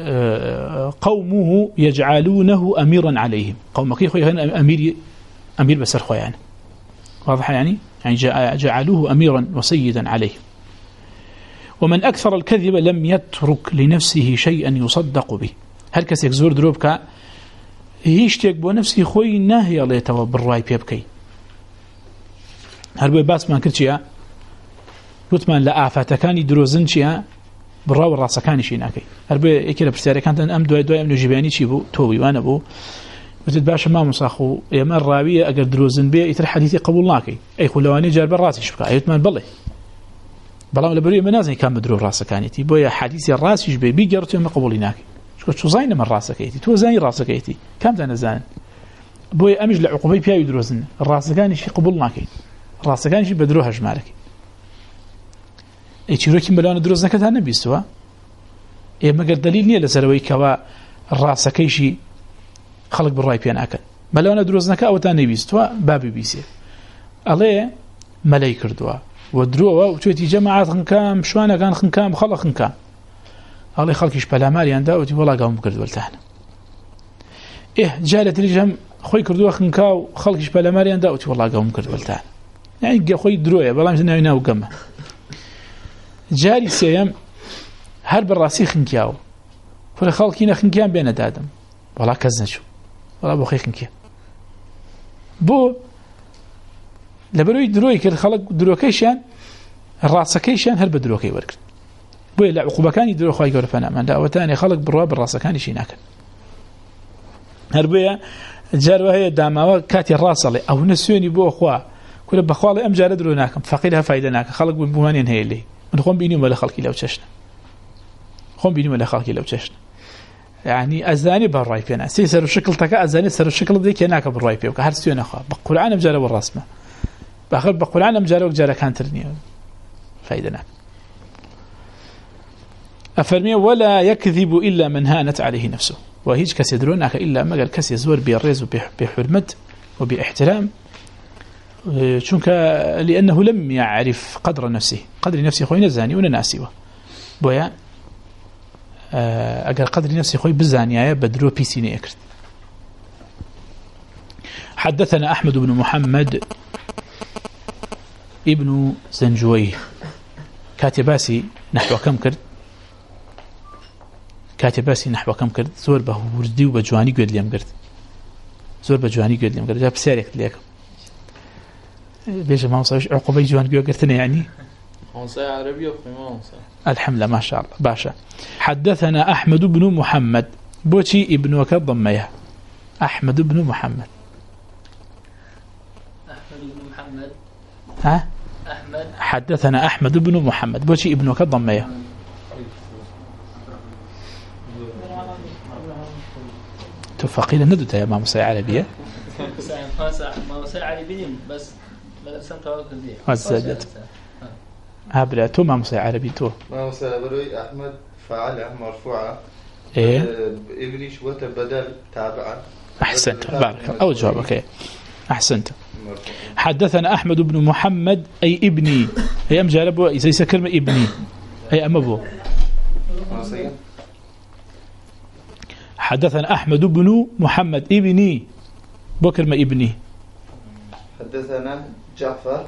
قومه يجعلونه أميرا عليهم قومك خويا أمير أمير بسر خويا يعني واضح يعني يعني جعلوه أميرا وسيدا عليهم ومن أكثر الكذب لم يترك لنفسه شيئا يصدق به هل كسيك زور دروبك هيشتيك بو نفسه خوي ناهي الله يتوى بالرأي بيبكي هل بو باس ما كرتشيا وثمان لآفاتكاني دروزن شيا بالراو الراسكاني شي ناكي هل بو إكلا برسالي كانت أم دواء دواء من جباني شي بو توبي وانا بو وتد باشا ما مصاخو يما الراوية أقر دروزن بيه يتر حديثي قبول ناكي أي خلواني جار بالراسي شبكا أيوتمان بالله بلام لبروي منازني كان مدرو راسكانيتي بويا حديثي الراس يجبي بيجرتو ما قبولي ناكي شو زين من راسك ايتي تو زين راسك ايتي كم زين زين بويا امج لعقوبي بيا يدروزن الراسكاني شي قبول ناكي الراسكاني شي بدروها جمالك ايتي روكي ملان دروزنا كذا نبي سوا اي ما قال دليل ني لسروي كوا الراسكي شي خلق بالراي بيان اكل ملان دروزنا كا او تاني بيستوا بابي بيسي عليه ملايك ردوا ودروه وتوتي جماعات خنكام شوانا كان خنكام خلق خنكام الله خلقش بلا مالي عنده وتي والله قام بكرد ولتهنا إيه جالت الجم خوي كردوه خنكاو خلقش بلا مالي عنده وتي والله قام بكرد ولتهنا يعني خوي دروه والله مثلنا هنا وقمه جاري سيام هل بالراسي خنكاو فلا خلقينا خنكام بين دادم والله كزنا شو والله بو خي خنكام بو لبروي دروي كل خلق دروكيشان الراسكيشان هل بدروكي وركت بوي لا عقوبه كان يدرو خوي قال فانا من دعوه ثاني خلق بالراب الراسكاني شي ناكل هربيه جار وهي دامه كاتي الراس لي او نسوني بو اخوا كل بخوالي ام جار درو ناكم فقيلها فايدناك خلق بموانين هي اللي من خون بيني ولا خلقي لو تششنا خون بيني ولا خلقي لو تششنا يعني ازاني بالراي فينا سيسر شكل تك ازاني سر الشكل ديك هناك بالراي فيك هر سيون اخوا بقول انا مجال بالرسمه باخر بقول انا مجال جار كانترني فايدناك أفرمي ولا يكذب إلا من هانت عليه نفسه وهيج كسيدرونك إلا ما قال كسي زور بالرز وبحرمة وباحترام شونك لأنه لم يعرف قدر نفسه قدر نفسه خوي نزاني ونناسيوه بويا أقل قدر نفسه خوي بزانيا بدرو بيسيني أكرت حدثنا أحمد بن محمد ابن زنجويه كاتباسي نحو كم كرت كاتباسي نحو كم كرت زور به وردي وبجواني قد ليم قرت زور بجواني قد ليم قرت جاب سارك ليك ليش ما وصلش عقوبة جواني قد قرتنا يعني خمسة عربي وخمسة الحمد لله ما شاء الله باشا حدثنا أحمد بن محمد بوتي ابن وكد ضميه أحمد بن محمد أحمد بن محمد ها أحمد حدثنا أحمد بن محمد بوتي ابن وكد ضميه تفقيل ندوت يا مام صاي عربيه ما صاي عربي بس مدرسه توكل دي وزادت هابلا تو مام صاي عربي تو مام صاي بروي احمد فعل مرفوعه ايه ابني شوته بدل تابعا احسنت بارك او جوابك احسنت حدثنا احمد بن محمد اي ابني اي ام جالبوا زي كلمه ابني اي ام ابو حدثنا أحمد بن محمد ابني بكر ما ابني حدثنا جعفر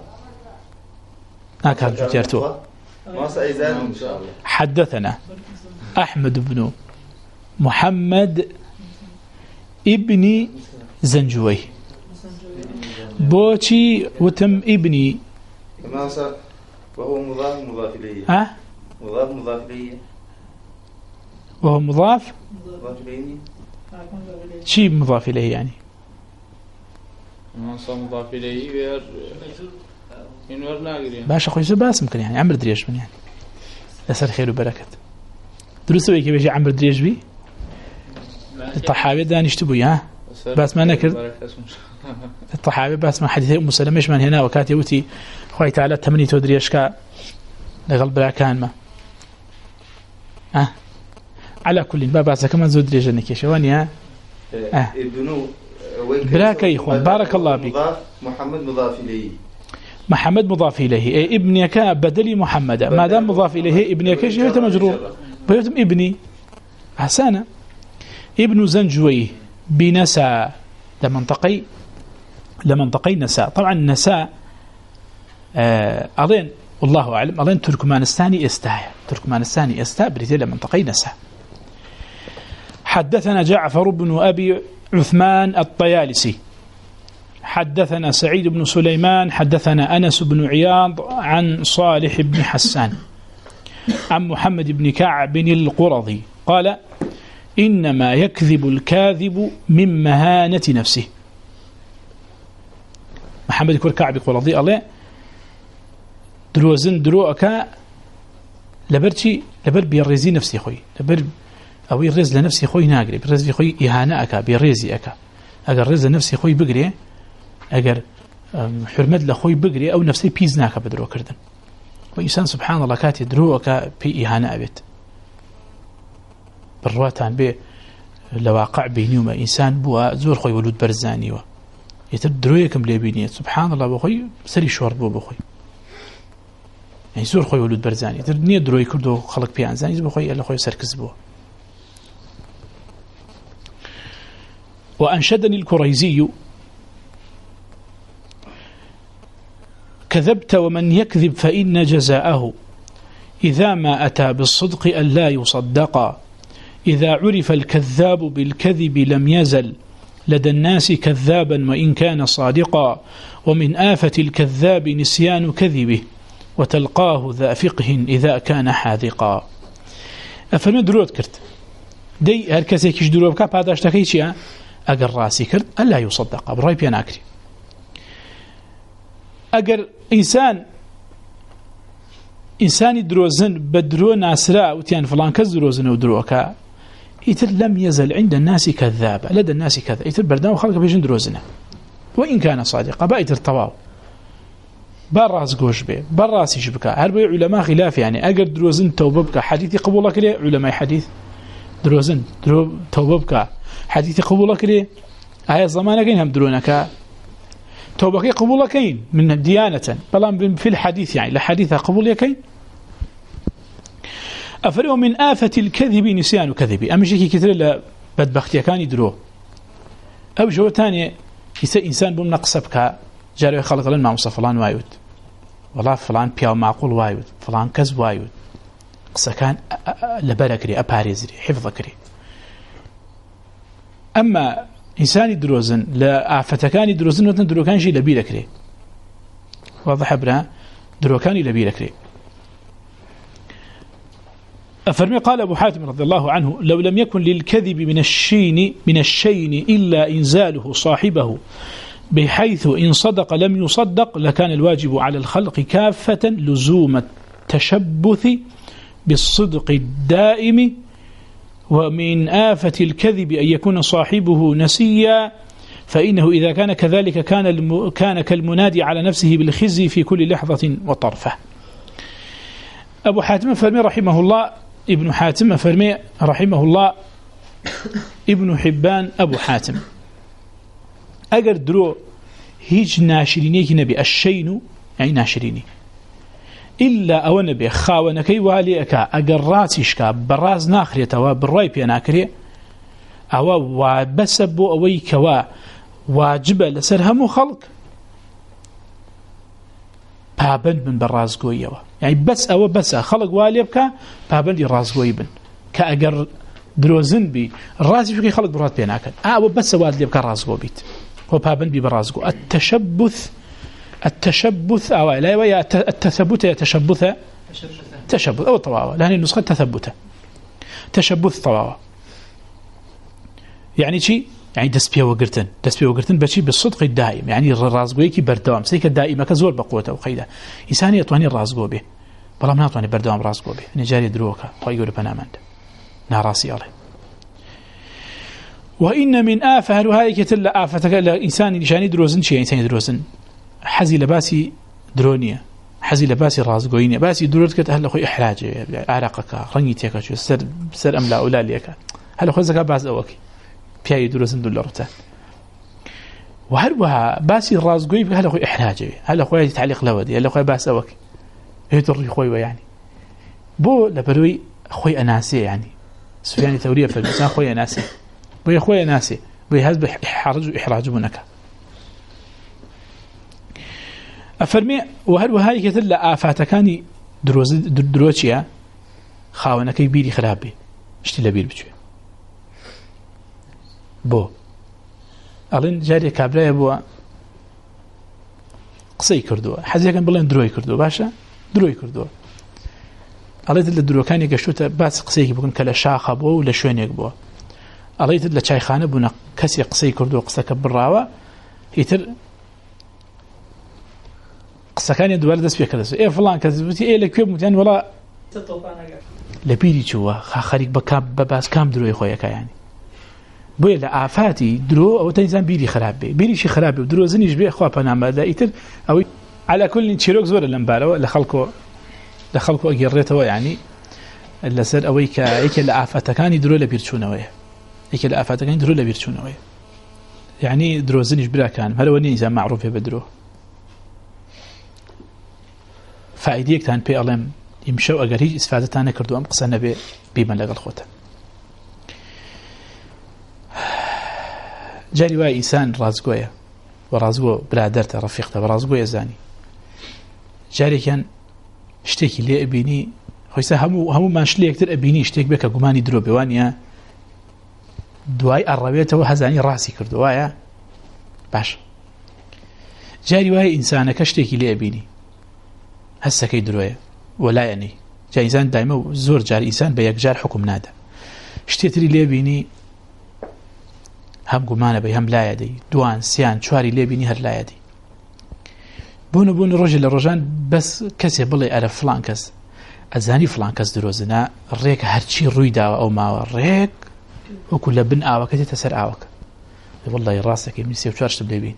هكذا جرتوا ما سأيزان إن شاء الله حدثنا أحمد بن محمد ابني زنجوي بوشي وتم ابني ما صار وهو مضاف مضاف إليه ها مضاف مضاف إليه وهو مضاف مضاف إليه شيء مضاف إليه يعني منصب مضاف إليه غير ينور ناقري باش أخوي سباس ممكن يعني عمر دريج من يعني لسر خير وبركة دروسه كيف يجي عمر دريج بي الطحاوي دانشت بوي ها بس ما نكر الطحاوي بس ما حديث أم سلمة من هنا وكاتي وتي خوي تعالى تمني تدريشكا لقلب كان ما أه على كل ما بعد كمان زود رجلك يا شواني ها أه ابنو براك يا إخوان بارك الله بك محمد مضاف إليه محمد مضاف إليه ابنك بدل محمد ما دام مضاف إليه ابنك شيء مجرور بيتم ابني حسنا ابن زنجوي بنسى لمنطقي لمنطقي نساء طبعا نساء آه أظن والله أعلم أظن تركمانستاني استاء تركمانستاني استاء بريتي لمنطقي نساء. حدثنا جعفر بن أبي عثمان الطيالسي حدثنا سعيد بن سليمان حدثنا أنس بن عياض عن صالح بن حسان عن محمد بن كعب القرظي قال إنما يكذب الكاذب من مهانة نفسه. محمد يكون كعب القرظي الله دروزن دروءك لبرتي لبر بيرزي نفسي خوي لبر أو يرز لنفسي خوي ناقري بيرز خوي إهانة بيرزي أكا أجر رز لنفسي خوي بقري أجر حرمت لخوي بقري أو نفسي بيزناك بدرو كردن وإنسان سبحان الله كاتي دروءك في إهانة أبيت بالرواتان بي لواقع بينيوما إنسان بوا زور خوي ولود برزاني و يتدرويكم لبينية سبحان الله بخوي سري شور بو بخوي يعني زور خوي ولود برزاني تردني دروي كردو خلق بيان زاني بخوي إلا خوي سركز بو. وأنشدني الكريزي كذبت ومن يكذب فإن جزاءه إذا ما أتى بالصدق أن لا يصدق إذا عرف الكذاب بالكذب لم يزل لدى الناس كذابا وإن كان صادقا ومن آفة الكذاب نسيان كذبه وتلقاه ذا فقه إذا كان حاذقا. أفرمي دروت كرت دي هركسي كيش دروت كاب هذا اشتكي شيئا أقر راسي كرت ألا يصدق براي بيناكري أقر إنسان إنساني دروزن بدرو ناسراء وتيان فلان كز دروزن ودروكا يتر لم يزل عند الناس كذاب لدى الناس كذا يتر بردان وخلق بيجن دروزنه وإن كان صادقا بايتر طواو براس قوش بي براس يشبكا هربي علماء خلاف يعني أقر دروزن توببك حديثي قبولك ليه علماء حديث دروزن درو توببك حديثي قبولك ليه آية زمانك هم درونك توبك قبولك من ديانة بلان في الحديث يعني لحديث قبولك أفرق من آفة الكذب نسيان كذبي أمشي كي كثير لبدبختي كان يدرو أو جو تاني إنسان بمنقصبك جاري خلق لنا مع فلان وايود والله فلان بياو معقول وايود فلان كذب وايود قصة كان لبركري أباريزري حفظكري. أما إنسان دروزن لآفة كان يدروزن وتن درو كان شي لبيلكري واضح برا درو كان لبيلكري. أفرمي قال أبو حاتم رضي الله عنه لو لم يكن للكذب من الشين من الشين إلا إنزاله صاحبه بحيث إن صدق لم يصدق لكان الواجب على الخلق كافة لزوم التشبث بالصدق الدائم. ومن آفة الكذب أن يكون صاحبه نسيا فإنه إذا كان كذلك كان الم... كان كالمنادي على نفسه بالخزي في كل لحظة وطرفة. أبو حاتم فرمي رحمه الله ابن حاتم فرمي رحمه الله ابن حبان أبو حاتم أجر درو هيج ناشرينيك نبي الشين يعني ناشريني إلا أو نبي خاونكي واليك أجر راسشك براز ناخريته وبالرأي بيناكري أو وبسبو أويك واجب لسرهم خلق بابن من براز قوية يعني بس أو بس خلق واليك بابن يراز قويبن كأجر دروزن بي الرازي فيك خلق برات بيناكل أو بس واليك راز قوبيت هو بابن بي براز قو التشبث التشبث أو لا التثبت يتشبث تشبث أو طواوة لأن النسخة تثبت تشبث طواوة يعني شيء يعني دسبيا وقرتن دسبيا وقرتن بشي بالصدق الدائم يعني الرازقويكي بردوام سيك الدائمة كزور بقوته وخيدة إنسان يطواني الرازقو به بلا ما يطواني بردوام رازقو به نجاري دروكا ويقول بنامند ناراسي عليه. وإن من آفة هاي كتل آفتك الإنسان نشاني دروزن شيء إنسان دروزن حزي لباسي درونية حزي لباسي رازقوينية باسي درود كت هلا خوي إحراج عراقك رنيتك شو سر سر أم لا أولا ليك هلا خوي زكاة باز أوكي بياي دروزن دولارته وهروها باسي رازقوي هلا خوي إحراج هلا خوي تعليق لودي هلا خوي باس أوكي يدري خوي يعني بو لبروي خوي أناسي يعني سفيان ثورية في الإنسان خوي أناسي بو خوي أناسي بو هذا إحراج إحراج منك أفرمي وهل وهاي كتل آفاتكاني دروز دروتشيا خاونا كي بيري خرابي اشتي لبير بچوي بو ألين جاري كابرايا بو قصي كردو حزي كان بلين دروي كردو باشا دروي كردو أليت اللي درو كان يقشوتا باس قصيك بكون كلا شاخة بو ولا شوين يقبو أليت اللي شاي خانة بونا كسي قصي كردو قصك بالراوة يتر قصة كان يدوار دس بيكرس إيه فلان كذبتي إيه لكيب متين ولا لبيري شوا خارج بكام بباس كام درو يخويا يعني بوي لا آفاتي درو أو تنزان بيري خرابي بيري شي خرابي ودرو زنيش بيه خواه بنام لا يتر أو على كل تشيروك زور اللمبالو لخلقه لخلقه أجرته يعني اللي صار أويك أيك الآفات كان يدرو لبيرشونه وياه أيك الآفات كان يدرو لبيرشونه وياه يعني درو زنيش بلا كان هذا هو نيزان معروف بدرو فائديك تان بي ألم يمشوا أجر هيج استفادة تانا كردو أم قصنا ب بمن لقى الخوته جاري واي إنسان رازقويا ورازقو برادرته رفيقته ورازقويا زاني جاري كان اشتكي لي أبيني خويسا همو همو ما شلي أكتر أبيني اشتكي بك قماني درو بوانيا دواي الربيته وهزاني راسي كردو وايا باش جاري واي إنسانك اشتكي لي أبيني هسه كي دروية ولا يعني جاي إنسان دائما زور جاري إنسان بيك جار حكم نادا اشتيتري لي بيني هم قمانة بي هم لا يدي دوان سيان شواري لي بيني هر لا يدي بونو بونو رجل الرجان بس كسي بلي أعرف فلان كس أزاني فلان كس دروزنا الريك هرشي روي داوا أو ما الريك وكل بن آوك تتسر آوك والله راسك من سيو شارش تبلي بيني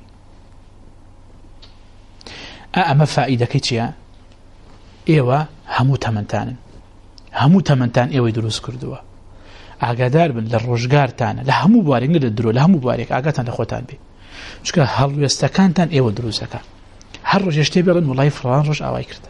أما فائدة كيتشيا إيوة همو تمنتان همو تمنتان إيوة دروس كردوا عقادار بن للرجار تانا لا همو بارك نقدر درو لا همو بارك عقاتان لخوتان بي شكا هل يستكان تان إيوة دروسك هل رج يشتبرن والله فران رج آواي كرتا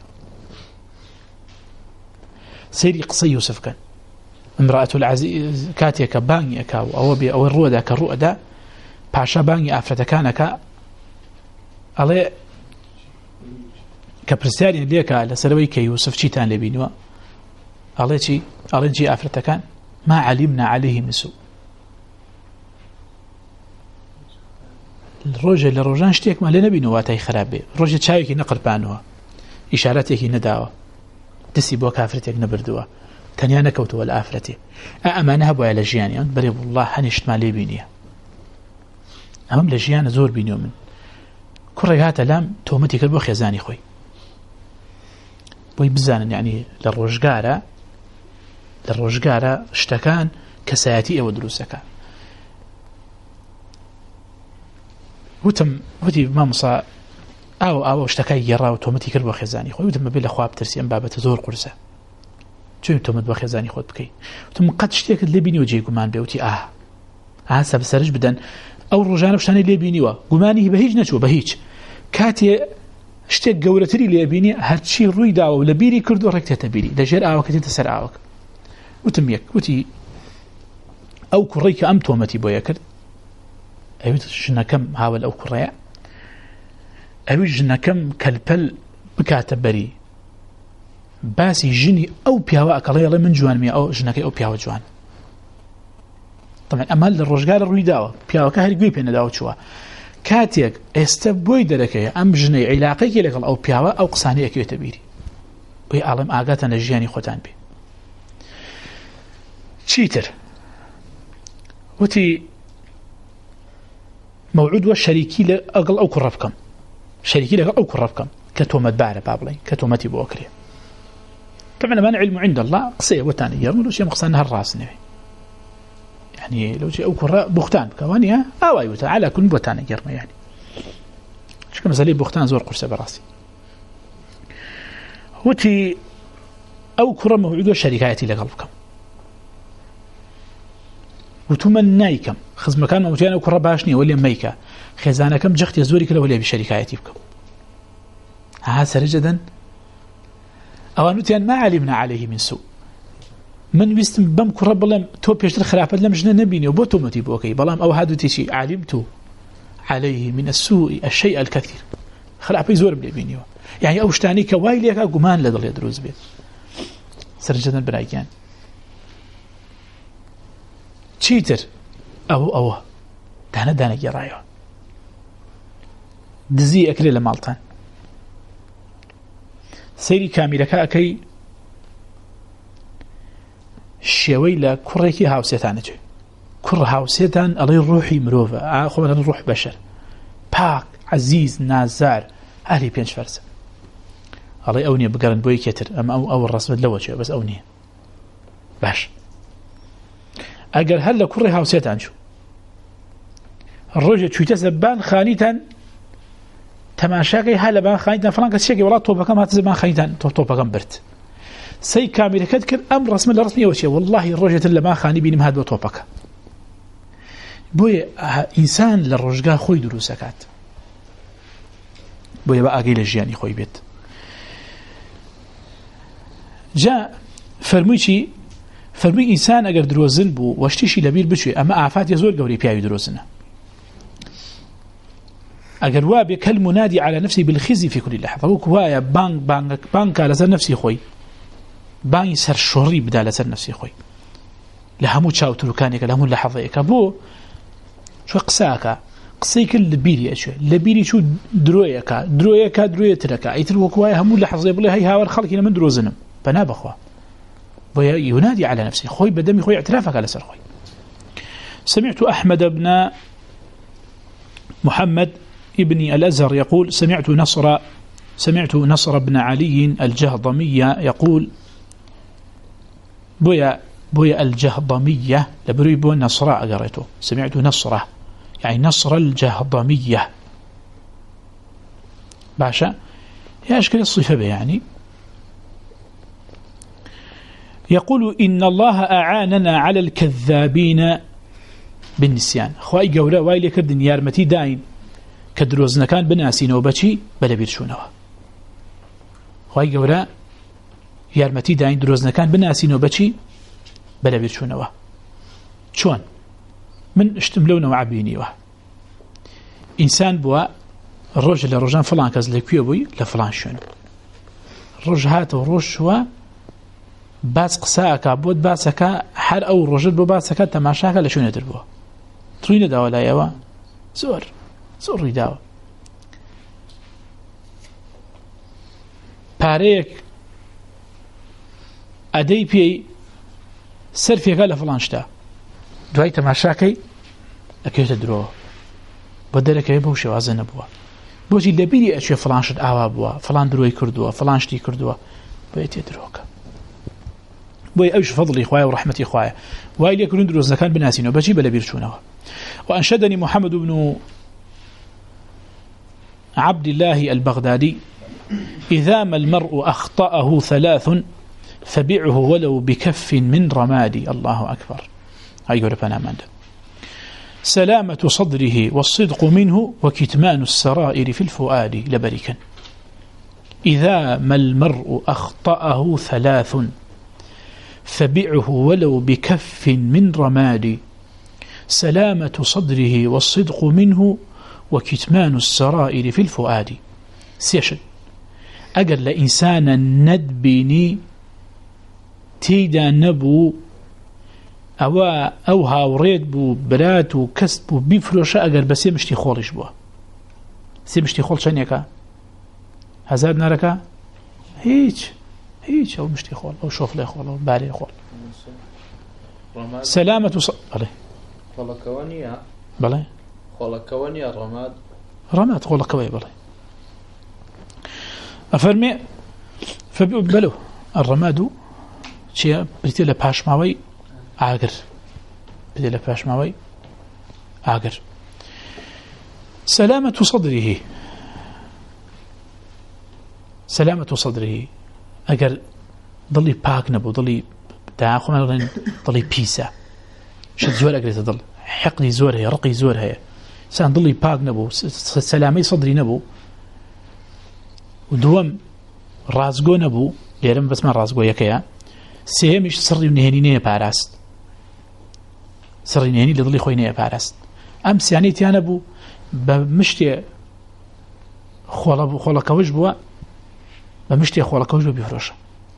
سيري قصي يوسف كان امرأة العزيز كاتيا كباني أكاو أو بي أو الرؤدا كالرؤدا باشا باني أفرتكانك علي كبرسالين ليك على سروي كيوسف شيتان لبينوا الله شيء الله جي أفرتكان ما علمنا عليه من سوء الرجل الرجان اشتيك ما لنا بينواتي خرابي الرجل شايكي نقر بانوها إشارتك نداوة تسيبوا كافرتك نبردوا تنيانا كوتوا الآفرتي أأمانها بوا لجياني بلي والله حنشت ما لي بينيا أمام لجيان زور بينيو من كرهات لام تومتي كربو خيزاني خوي بوي بزانا يعني للرجقارة للرجقارة اشتكان كسياتي او دروسك وتم ودي ما مصا او او اشتكاي يرا وتومتي كربو خيزاني خوي وتم بلا خواب ترسي ام بابا تزور قرصه شو تومت بخيزاني خود بكي وتم قد اشتكت اللي بيني وجي قمان بيوتي اه اه سب سرج بدن او رجانه فشان اللي بينيوا قماني بهيج نشو بهيج كاتي اشتك قولتري اللي بيني هادشي روي داو ولا بيري كردو ركته تبيري لجر اوك تسر اوك وتميك وتي او كريك ام تومتي بويا كرد ايوت شنا كم هاول او كريا ايوت شنا كم كالبل بكاتب بري باسي جني او بياوا اكلي من جوان مي او جناكي او بياوا جوان طبعا امال الرجال روي داو بياوا كهري غوي بين داو شوا كاتيك استبوي دركه ام جني علاقه لك او بياوا او قسانيه كي تبيري وي عالم اغاتنا جياني خوتان بي تشيتر وتي موعود والشريكي لاقل او كرفكم شريكي لاقل او كرفكم كتومت بعره بابلي كتومتي بوكري طبعا ما علم عند الله قصيه وثانيه يقولوا شيء مقصانها الراس نبي يعني لو شيء أو كرة بختان كوانيا أو أيوة على كل بختان جرمه يعني شو كمثالي بختان زور قرصة براسي وتي أو كرة موعود شركاتي لقلبكم وتمنيكم خذ مكان موجين أو كرة باشني ولا ميكا خزانكم جخت يزوري كله ولا بشركاتي بكم هذا سرجدا أو نتيان ما علمنا عليه من سوء من بيستم بم كرة بلام تو بيشتر خلافات لم جنا نبيني وبوتو متيب أوكي بلام أو هذا تيشي علمت عليه من السوء الشيء الكثير خلاف يزور بليبينيو يعني أو شتاني كوايليك أقومان لدل يدروز بيت سرجدا برايان تشيتر أو أو دانا دانا جرايو دزي أكلي لمالتان سيري كاملة كأكي شوي لا كريكي هاوسيتان جو كر هاوسيتان الله روحي مروفة أخو مثلا روح بشر باك عزيز نازار أهلي بينش فرسة الله أوني بقرن بوي كتر أم أو أو الرسم لو شيء بس أوني باش أجر هلا كر هاوسيتان شو الرجل شو تسبان خانيتان تماشاكي هلا بان خانيتان فلان كشيء ولا توبا كم هتزبان خانيتان توبا كم برت سي كامل كذكر أم رسم الله رسمي وشيء والله الرجل اللي ما خاني بيني مهاد وطوبك بوي إنسان للرجال خوي دروسكات بوي بقى قيل الجياني خوي بيت جاء فرميشي فرمي إنسان أقر دروزن بو واشتيشي لبير بشوي أما أعفات يزور قوري بياوي دروزنه أقر وابي كالمنادي على نفسي بالخزي في كل لحظة وكوايا بانك بانك بانك على سر نفسي خوي باني سر شوري بدا لسر نفسي خوي لهمو تشاوتلو كانيك لهمو لحظيك بو شو قساكا قسيك اللبيري أشياء اللبيري شو درويكا درويكا درويتركا ايتر وكوايا همو لحظي بلي هاي هاور خلق هنا من دروزنم بناب أخوة وينادي على نفسي خوي بدمي خوي اعترافك على سر خوي سمعت أحمد بن محمد ابن الأزهر يقول سمعت نصر سمعت نصر بن علي الجهضمية يقول بويا بويا الجهضمية لبريبو نصر أقريته سمعت نصره يعني نصر الجهضمية باشا يا أشكال الصفة يعني يقول إن الله أعاننا على الكذابين بالنسيان خواهي قولا وايلي كردن يارمتي داين كدروزنا كان بناسين وبشي بلا بيرشونوا خواهي قولا يارمتي داين دروزنا كان بناسين وبشي بلا بيرشونوا شون من اشتملونا وعبينيوا إنسان بوا الرجل لرجان فلان كز لكيو بوي لفلان شنو الرج هات ورج شوا باس قساكا بود باسكا حر أو رجل بو باسكا تماشاكا لشون يدربوا ترين داوا لا يوا زور زور رداوا باريك أدي بي سرفي قال فلان شتا دوای تماشاكي أكيد تدروه بدلك يبو شوازن بوا بوجي لبيري أشياء فلان شد آوا بوا فلان دروي كردوا فلان شتي كردوا بيت يدروك بوي أوش فضلي إخوايا ورحمتي إخوايا وايل يكون دروز كان بناسينه بجيب لبيرشونه وأنشدني محمد بن عبد الله البغدادي إذا ما المرء أخطأه ثلاث فبيعه ولو بكف من رمادي الله أكبر هاي يقول فناماند سلامة صدره والصدق منه وكتمان السرائر في الفؤاد لبركا إذا ما المرء أخطأه ثلاث فبعه ولو بكف من رماد سلامة صدره والصدق منه وكتمان السرائر في الفؤاد سيشد أقل لإنسانا ندبني تيدا نبو أو أو هاوريد بو برات وكسب بيفروش أقل بس يمشتي خولش بوا سيمشتي خول شنيكا هزاد ناركا هيج هيج أو مشتي خول أو شوف لي خول أو باري خول سلامة ص... بلي خلقوانيا بلي خلقوانيا رماد رماد خلقوانيا بلي أفرمي فبلو الرماد شيء بريتي لباش ماوي عاقر بدي لباش ماوي آقر. سلامة صدره سلامة صدره أقر ضلي باك نبو ضلي داخل مثلا ضلي بيسا شد زور أقر تضل حقدي زور هي رقي زور هي سان ضلي باك نبو سلامي صدري نبو ودوم رازقو نبو ليرم بس ما رازقو يكيا سيمش سري نهنينيه باراست سري نهني اللي ضلي خوينيه باراست أمس يعني تيانا بو بمشتي خولا خولا كوج بوا بمشتي خولا كوج بيفرش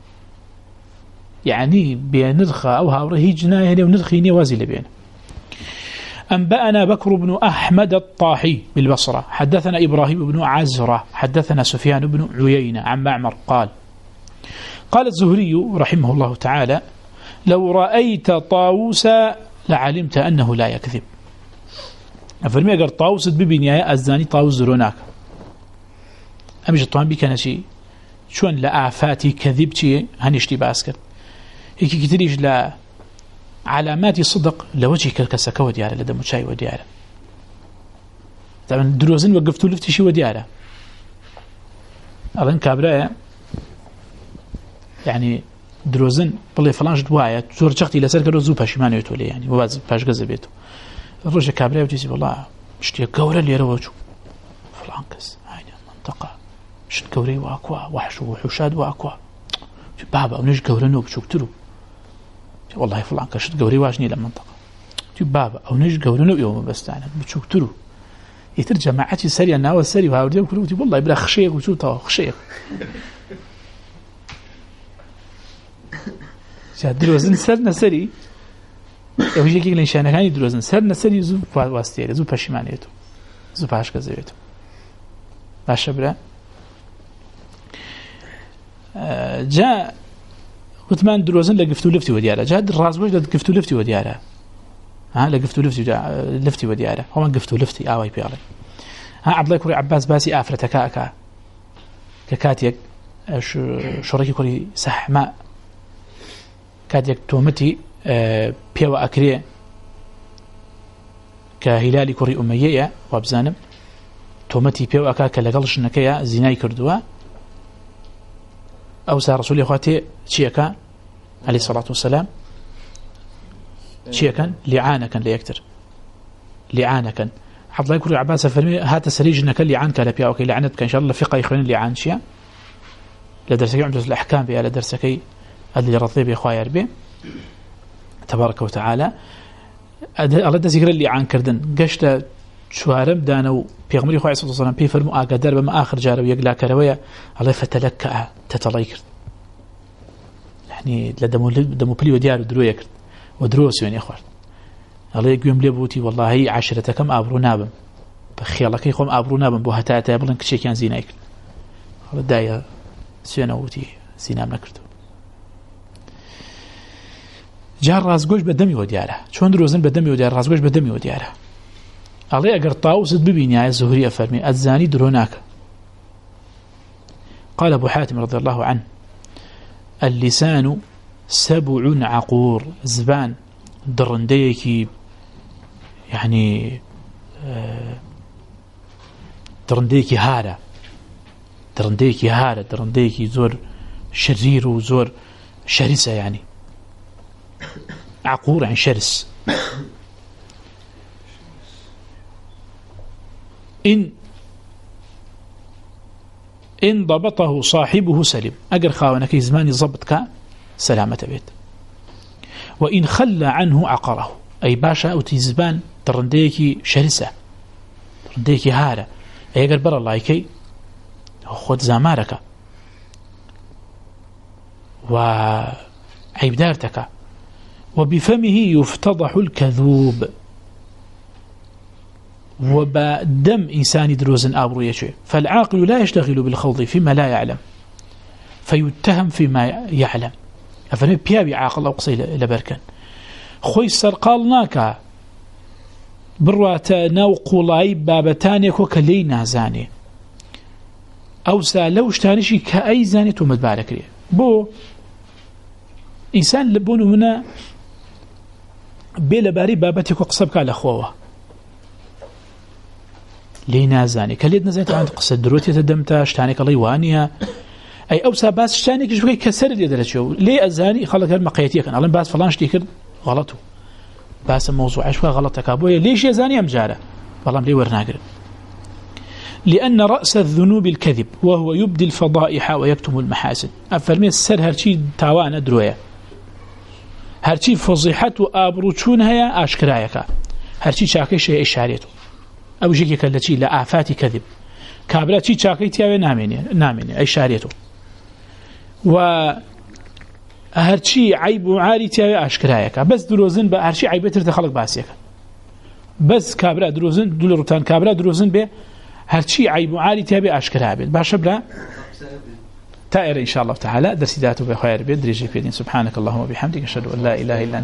يعني بنرخى أو هاوره هي جناية هنا ونرخيني وازي لبين. أنبأنا بكر بن أحمد الطاحي بالبصرة حدثنا إبراهيم بن عزرة حدثنا سفيان بن عيينة عن معمر قال قال الزهري رحمه الله تعالى لو رأيت طاووسا لعلمت أنه لا يكذب. أفرمي أقر طاووس ببنياء الزاني طاووس زروناك أمجد طوان بكنا شيء شون لأعفاتي كذب شيء هنشتي باسكت هيك كتريج لا علامات صدق لوجه كالكسكة وديارة لدى شاي وديارة طبعا دروزن وقفتوا لفتي شي وديارة أظن كابراء يعني دروزن بالله فلان جد واعية زور شختي لسر كرو زو باشمان يتولي يعني وبعد باش قزة بيته الرجل كابراء وتيسي والله مشتي قورة اللي يروجو فلان كس هاي منطقة شد قوري واكوا وحش وحشاد واكوا بابا ونج قورة نوب شكترو والله فلان كشد قوري واجني لمنطقة بابا أو نج قورة نوب يوم بس أنا بشكترو يترجع معاتي سريع الناوى السري وهاودي وكلوتي والله بلا خشيك وشوطه خشيك شاد دروزن سرنا سري يوجي كي لنشانه كان دروزن سرنا سري زو واسطيه زو پشیمانیتو زو پاش کزیتو باشه برا جاء وثمان دروزن لقفتو لفتي ودياله جاء الراس وجد لقفتو لفتي ودياله ها لقفتو لفتي لفتي ودياله هم قفتو لفتي اواي بياله ها عبد الله كوري عباس باسي افرتك كاكا ككاتيك شريكي كوري سحماء كاتيك تومتي بيوا اكري كهلالي كوري اميه وابزانم تومتي بيوا كاكا لقلش نكيا زيناي كردوا او سار رسول اخواتي شيكا عليه الصلاه والسلام شيكا لعانه كان ليكتر لعانه كان عبد الله يقول عباس فرمي هات سريجنا كان لعان كان بيا اوكي لعنتك ان شاء الله فقه يخوين لعان شيا لدرسك عمدة الاحكام بها لدرسك اللي رضي بي اخويا ربي تبارك وتعالى الله دزيغر اللي عن كردن قشت شوارم دانو بيغمري خويا صلى الله عليه وسلم بيفرمو اقدر بما اخر جارو يقلا كرويه الله فتلكأ تتليكر يعني لدمو دمو بلي وديار درويه كرد ودروس يعني اخوات الله يقوم لي بوتي والله عشرتكم ابرو نابم بخيالك يقوم ابرو نابم بو هتا تابلن كشي كان زينايك الله دايا سينوتي زينا مكرتو جار رازقوش بدمي ودياره شلون دروزن بدمي ودياره رازقوش بدمي ودياره الله اگر طاووس ببيني يا الزهري فرمي الزاني دروناك قال ابو حاتم رضي الله عنه اللسان سبع عقور زبان درنديكي يعني درنديكي هارة درنديكي هارة درنديكي زور شرير وزور شرسة يعني عقور عن شرس إن إن ضبطه صاحبه سلم أقر خاونك زماني ضبطك سلامة بيت وإن خلى عنه عقره أي باشا أو تزبان ترنديكي شرسة ترنديكي هارة أي أقر بر الله كي خد زمارك وعيب دارتك وبفمه يفتضح الكذوب وبدم إنسان دروزن آبرو يشي فالعاقل لا يشتغل بالخوض فيما لا يعلم فيتهم فيما يعلم أفنى بيابي عاقل أو قصي لبركن خوي سرقالناك برواتا نوقولاي بابتانيك وكلي نازاني أو سالوش تانيشي كأي زاني تومد بارك لي بو إنسان لبونه هنا بێ لەبارەی بابەتێک و قسە بکات لە خۆوە لێی نازانێ کە لێت نەزانێت ئەوان قسە درۆتێتە دەمتە شتانێک ئەڵێی وانە ئەی ئەوسا باس شتانێکیش بکەی کە سەرت لێ دەرەچێت لێ ئەزانی خەڵک هەر مەقەیەتیەکەن ئەڵێن باس فڵان شتی کرد غەڵەت و باسە مەوزوعەش غەڵەتەکە بۆیە لێش ێزانی ئەم جارە بەڵام لێ وەرناگرن لأن رأس الذنوب الكذب وهو يبدي الفضائح ويكتم المحاسن أفرمي السر هرشي تاوان دروية هرشي فضيحة وآبروتشون هيا أشكرايك هرشي شاكي شيء إشاريته أو جيكي كالتي لآفات كذب كابلا تي شاكي تياوي ناميني ناميني إشاريته و هرشي عيب عاري تياوي أشكرايك بس دروزن هرشي عيبتر تخلق باسيك بس كابلا دروزن دول روتان كابلا دروزن به هرچی عیب و عالی تابع اشکرا بید باشه برا تائر ان شاء الله تعالى درس ذاته بخير بيد درجه فيدين سبحانك اللهم وبحمدك اشهد ان لا اله الا انت